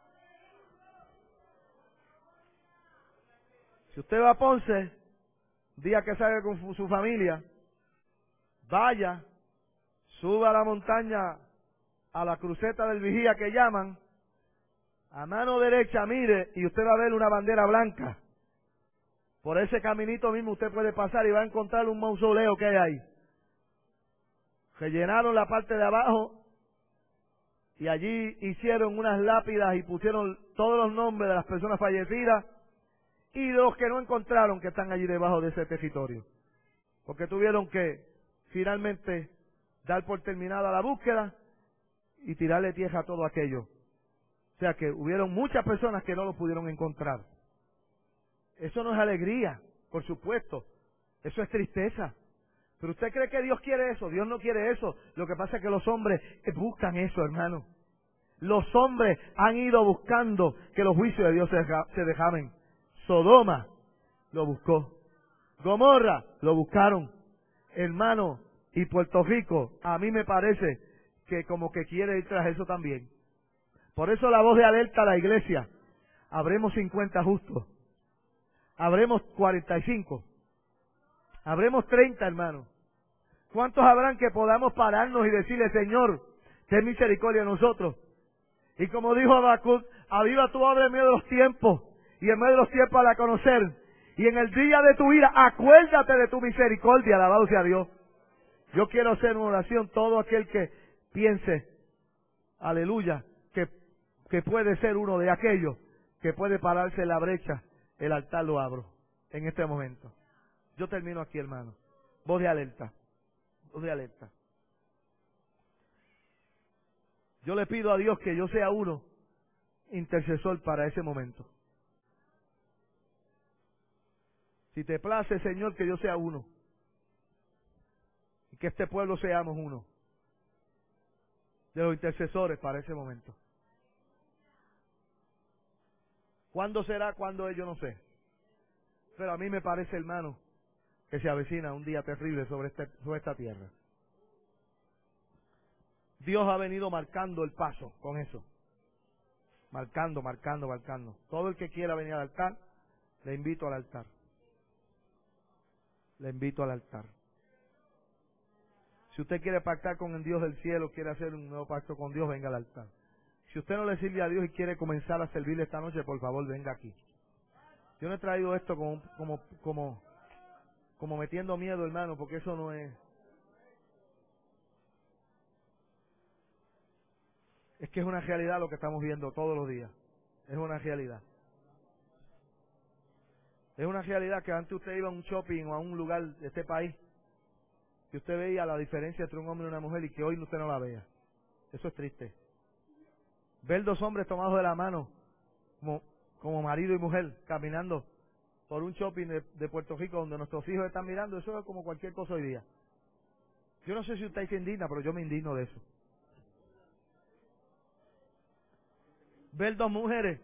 Si usted va a Ponce, día que salga con su familia, vaya, suba a la montaña, a la cruceta del vigía que llaman, a mano derecha mire y usted va a ver una bandera blanca. Por ese caminito mismo usted puede pasar y va a encontrar un mausoleo que hay ahí. Rellenaron la parte de abajo y allí hicieron unas lápidas y pusieron todos los nombres de las personas fallecidas y de los que no encontraron que están allí debajo de ese territorio. Porque tuvieron que finalmente dar por terminada la búsqueda y tirarle tierra a todo aquello. O sea que hubieron muchas personas que no lo pudieron encontrar. Eso no es alegría, por supuesto. Eso es tristeza. Pero usted cree que Dios quiere eso. Dios no quiere eso. Lo que pasa es que los hombres buscan eso, hermano. Los hombres han ido buscando que los juicios de Dios se dejamen. Sodoma lo buscó. Gomorra lo buscaron. Hermano, y Puerto Rico, a mí me parece que como que quiere ir tras eso también. Por eso la voz de alerta a la iglesia. Habremos 50 justos. Habremos 45. Habremos 30, hermano. ¿Cuántos habrán que podamos pararnos y decirle, Señor, ten misericordia de nosotros? Y como dijo Habacuc, aviva tu obra en medio de los tiempos, y en medio de los tiempos a la conocer. Y en el día de tu ira, acuérdate de tu misericordia, alabado sea Dios. Yo quiero hacer una oración, todo aquel que piense, aleluya, que puede ser uno de aquellos que puede pararse en la brecha, el altar lo abro en este momento. Yo termino aquí, hermano. Voz de alerta. Voz de alerta. Yo le pido a Dios que yo sea uno intercesor para ese momento. Si te place, Señor, que yo sea uno. Y que este pueblo seamos uno de los intercesores para ese momento. ¿Cuándo será? ¿Cuándo es? Yo no sé. Pero a mí me parece, hermano, que se avecina un día terrible sobre esta tierra. Dios ha venido marcando el paso con eso. Marcando. Todo el que quiera venir al altar, le invito al altar. Le invito al altar. Si usted quiere pactar con el Dios del cielo, quiere hacer un nuevo pacto con Dios, venga al altar. Si usted no le sirve a Dios y quiere comenzar a servirle esta noche, por favor, venga aquí. Yo no he traído esto como metiendo miedo, hermano, porque eso no es. Es que es una realidad lo que estamos viendo todos los días. Es una realidad. Es una realidad que antes usted iba a un shopping o a un lugar de este país y usted veía la diferencia entre un hombre y una mujer y que hoy usted no la vea. Eso es triste. Ver dos hombres tomados de la mano como marido y mujer caminando por un shopping de Puerto Rico donde nuestros hijos están mirando, eso es como cualquier cosa hoy día. Yo no sé si usted se indigna, pero yo me indigno de eso. Ver dos mujeres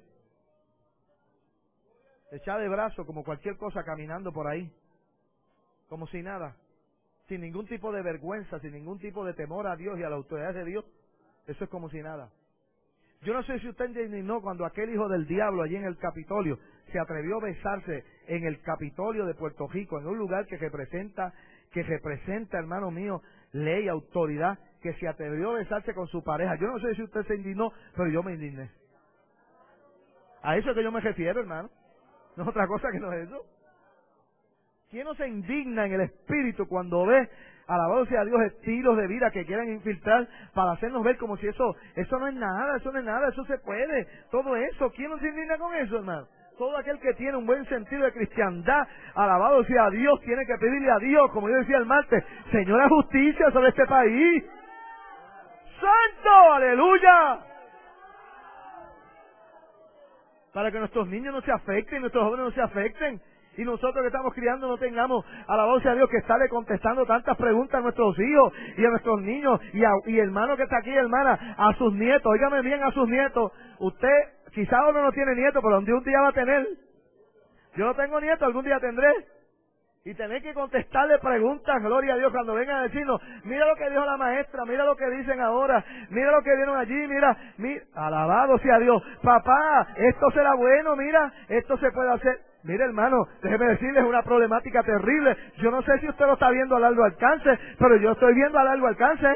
echadas de brazos como cualquier cosa caminando por ahí, como si nada, sin ningún tipo de vergüenza, sin ningún tipo de temor a Dios y a la autoridad de Dios, eso es como si nada. Yo no sé si usted indignó cuando aquel hijo del diablo allí en el Capitolio se atrevió a besarse en el Capitolio de Puerto Rico, en un lugar que representa, hermano mío, ley, autoridad, que se atrevió a besarse con su pareja. Yo no sé si usted se indignó, pero yo me indigné. A eso es que yo me refiero, hermano. No es otra cosa que no es eso. ¿Quién no se indigna en el espíritu cuando ve, alabado sea Dios, estilos de vida que quieran infiltrar para hacernos ver como si eso no es nada, eso se puede, todo eso? ¿Quién no se indigna con eso, hermano? Todo aquel que tiene un buen sentido de cristiandad, alabado sea Dios, tiene que pedirle a Dios, como yo decía el martes, Señora, justicia sobre este país. ¡Santo! ¡Aleluya! Para que nuestros niños no se afecten, nuestros jóvenes no se afecten. Y nosotros que estamos criando no tengamos, alabado sea Dios, que estarle contestando tantas preguntas a nuestros hijos y a nuestros niños y hermano que está aquí, hermana, a sus nietos. Óigame bien, a sus nietos. Usted quizás uno no tiene nietos, pero un día va a tener. Yo no tengo nietos, algún día tendré. Y tener que contestarle preguntas, gloria a Dios, cuando vengan a decirnos, mira lo que dijo la maestra, mira lo que dicen ahora, mira lo que vieron allí, mira, alabado sea Dios. Papá, esto será bueno, mira, esto se puede hacer. Mire, hermano, déjeme decirles una problemática terrible. Yo no sé si usted lo está viendo a largo alcance, pero yo estoy viendo a largo alcance.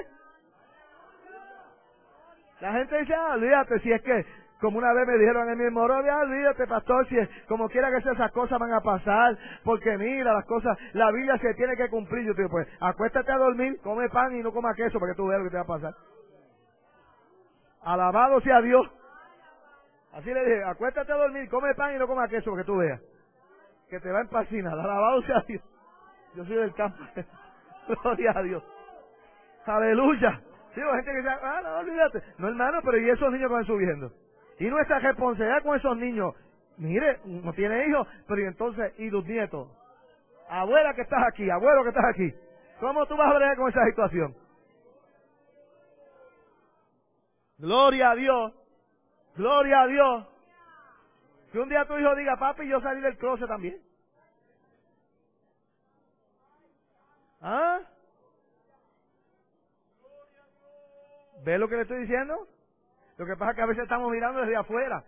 La gente dice, olvídate, si es que, como una vez me dijeron en mi Morovia, olvídate, pastor, si es, como quiera que sea, esas cosas van a pasar, porque mira, las cosas, la Biblia se tiene que cumplir. Yo te digo, pues, acuéstate a dormir, come pan y no coma queso, para que tú veas lo que te va a pasar. Alabado sea Dios. Así le dije, acuéstate a dormir, come pan y no coma queso, para que tú veas. Que te va a empacinar. Alabado sea Dios. Yo soy del campo. Gloria a Dios. Aleluya. Sí, la gente que dice, no, olvídate. No, hermano, pero ¿y esos niños que van subiendo? Y nuestra responsabilidad con esos niños. Mire, no tiene hijos, pero y entonces, ¿y los nietos? Abuela que estás aquí, abuelo que estás aquí. ¿Cómo tú vas a bregar con esa situación? Gloria a Dios. Gloria a Dios. Que un día tu hijo diga, papi, yo salí del closet también. ¿Ah? ¿Ves lo que le estoy diciendo? Lo que pasa es que a veces estamos mirando desde afuera.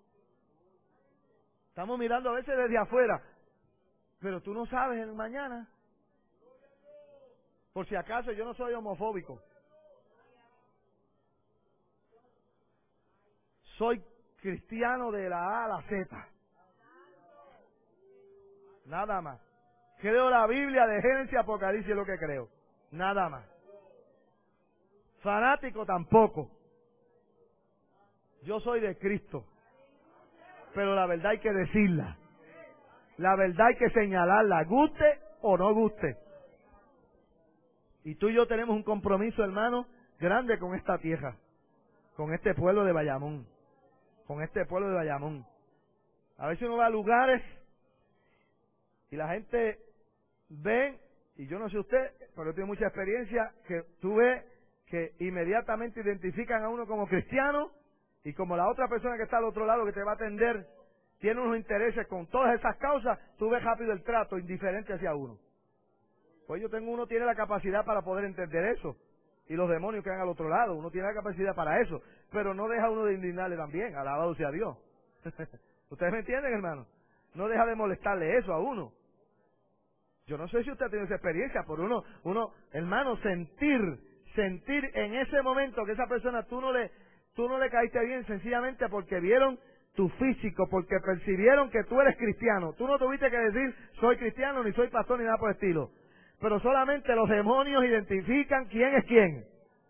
Estamos mirando a veces desde afuera. Pero tú no sabes el mañana. Por si acaso, yo no soy homofóbico. Soy cristiano de la A a la Z. Nada más. Creo la Biblia de Génesis y Apocalipsis, es lo que creo. Nada más. Fanático tampoco. Yo soy de Cristo. Pero la verdad hay que decirla. La verdad hay que señalarla, guste o no guste. Y tú y yo tenemos un compromiso, hermano, grande con esta tierra. Con este pueblo de Bayamón. Con este pueblo de Bayamón. A veces uno va a lugares y la gente ve, y yo no sé usted, pero yo tengo mucha experiencia, que tú ves que inmediatamente identifican a uno como cristiano y como la otra persona que está al otro lado que te va a atender tiene unos intereses con todas esas causas, tú ves rápido el trato indiferente hacia uno. Pues uno tiene la capacidad para poder entender eso. Y los demonios que van al otro lado, uno tiene la capacidad para eso. Pero no deja uno de indignarle también, alabado sea Dios. ¿Ustedes me entienden, hermano? No deja de molestarle eso a uno. Yo no sé si usted ha tenido esa experiencia, pero uno, hermano, sentir en ese momento que esa persona tú no le caíste bien sencillamente porque vieron tu físico, porque percibieron que tú eres cristiano. Tú no tuviste que decir, soy cristiano, ni soy pastor, ni nada por el estilo. Pero solamente los demonios identifican quién es quién.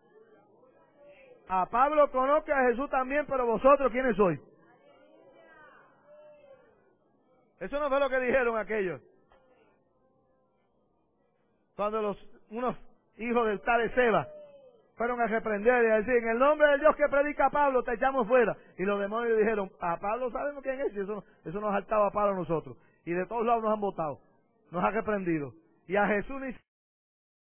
A Pablo conozco, a Jesús también, pero vosotros, ¿quiénes sois? Eso no fue lo que dijeron aquellos. Cuando unos hijos del tal Ezeba fueron a reprender y a decir, en el nombre del Dios que predica Pablo, te echamos fuera. Y los demonios dijeron, a Pablo sabemos quién es, y eso nos saltaba a Pablo a nosotros. Y de todos lados nos han votado, nos ha reprendido. Y a Jesús ni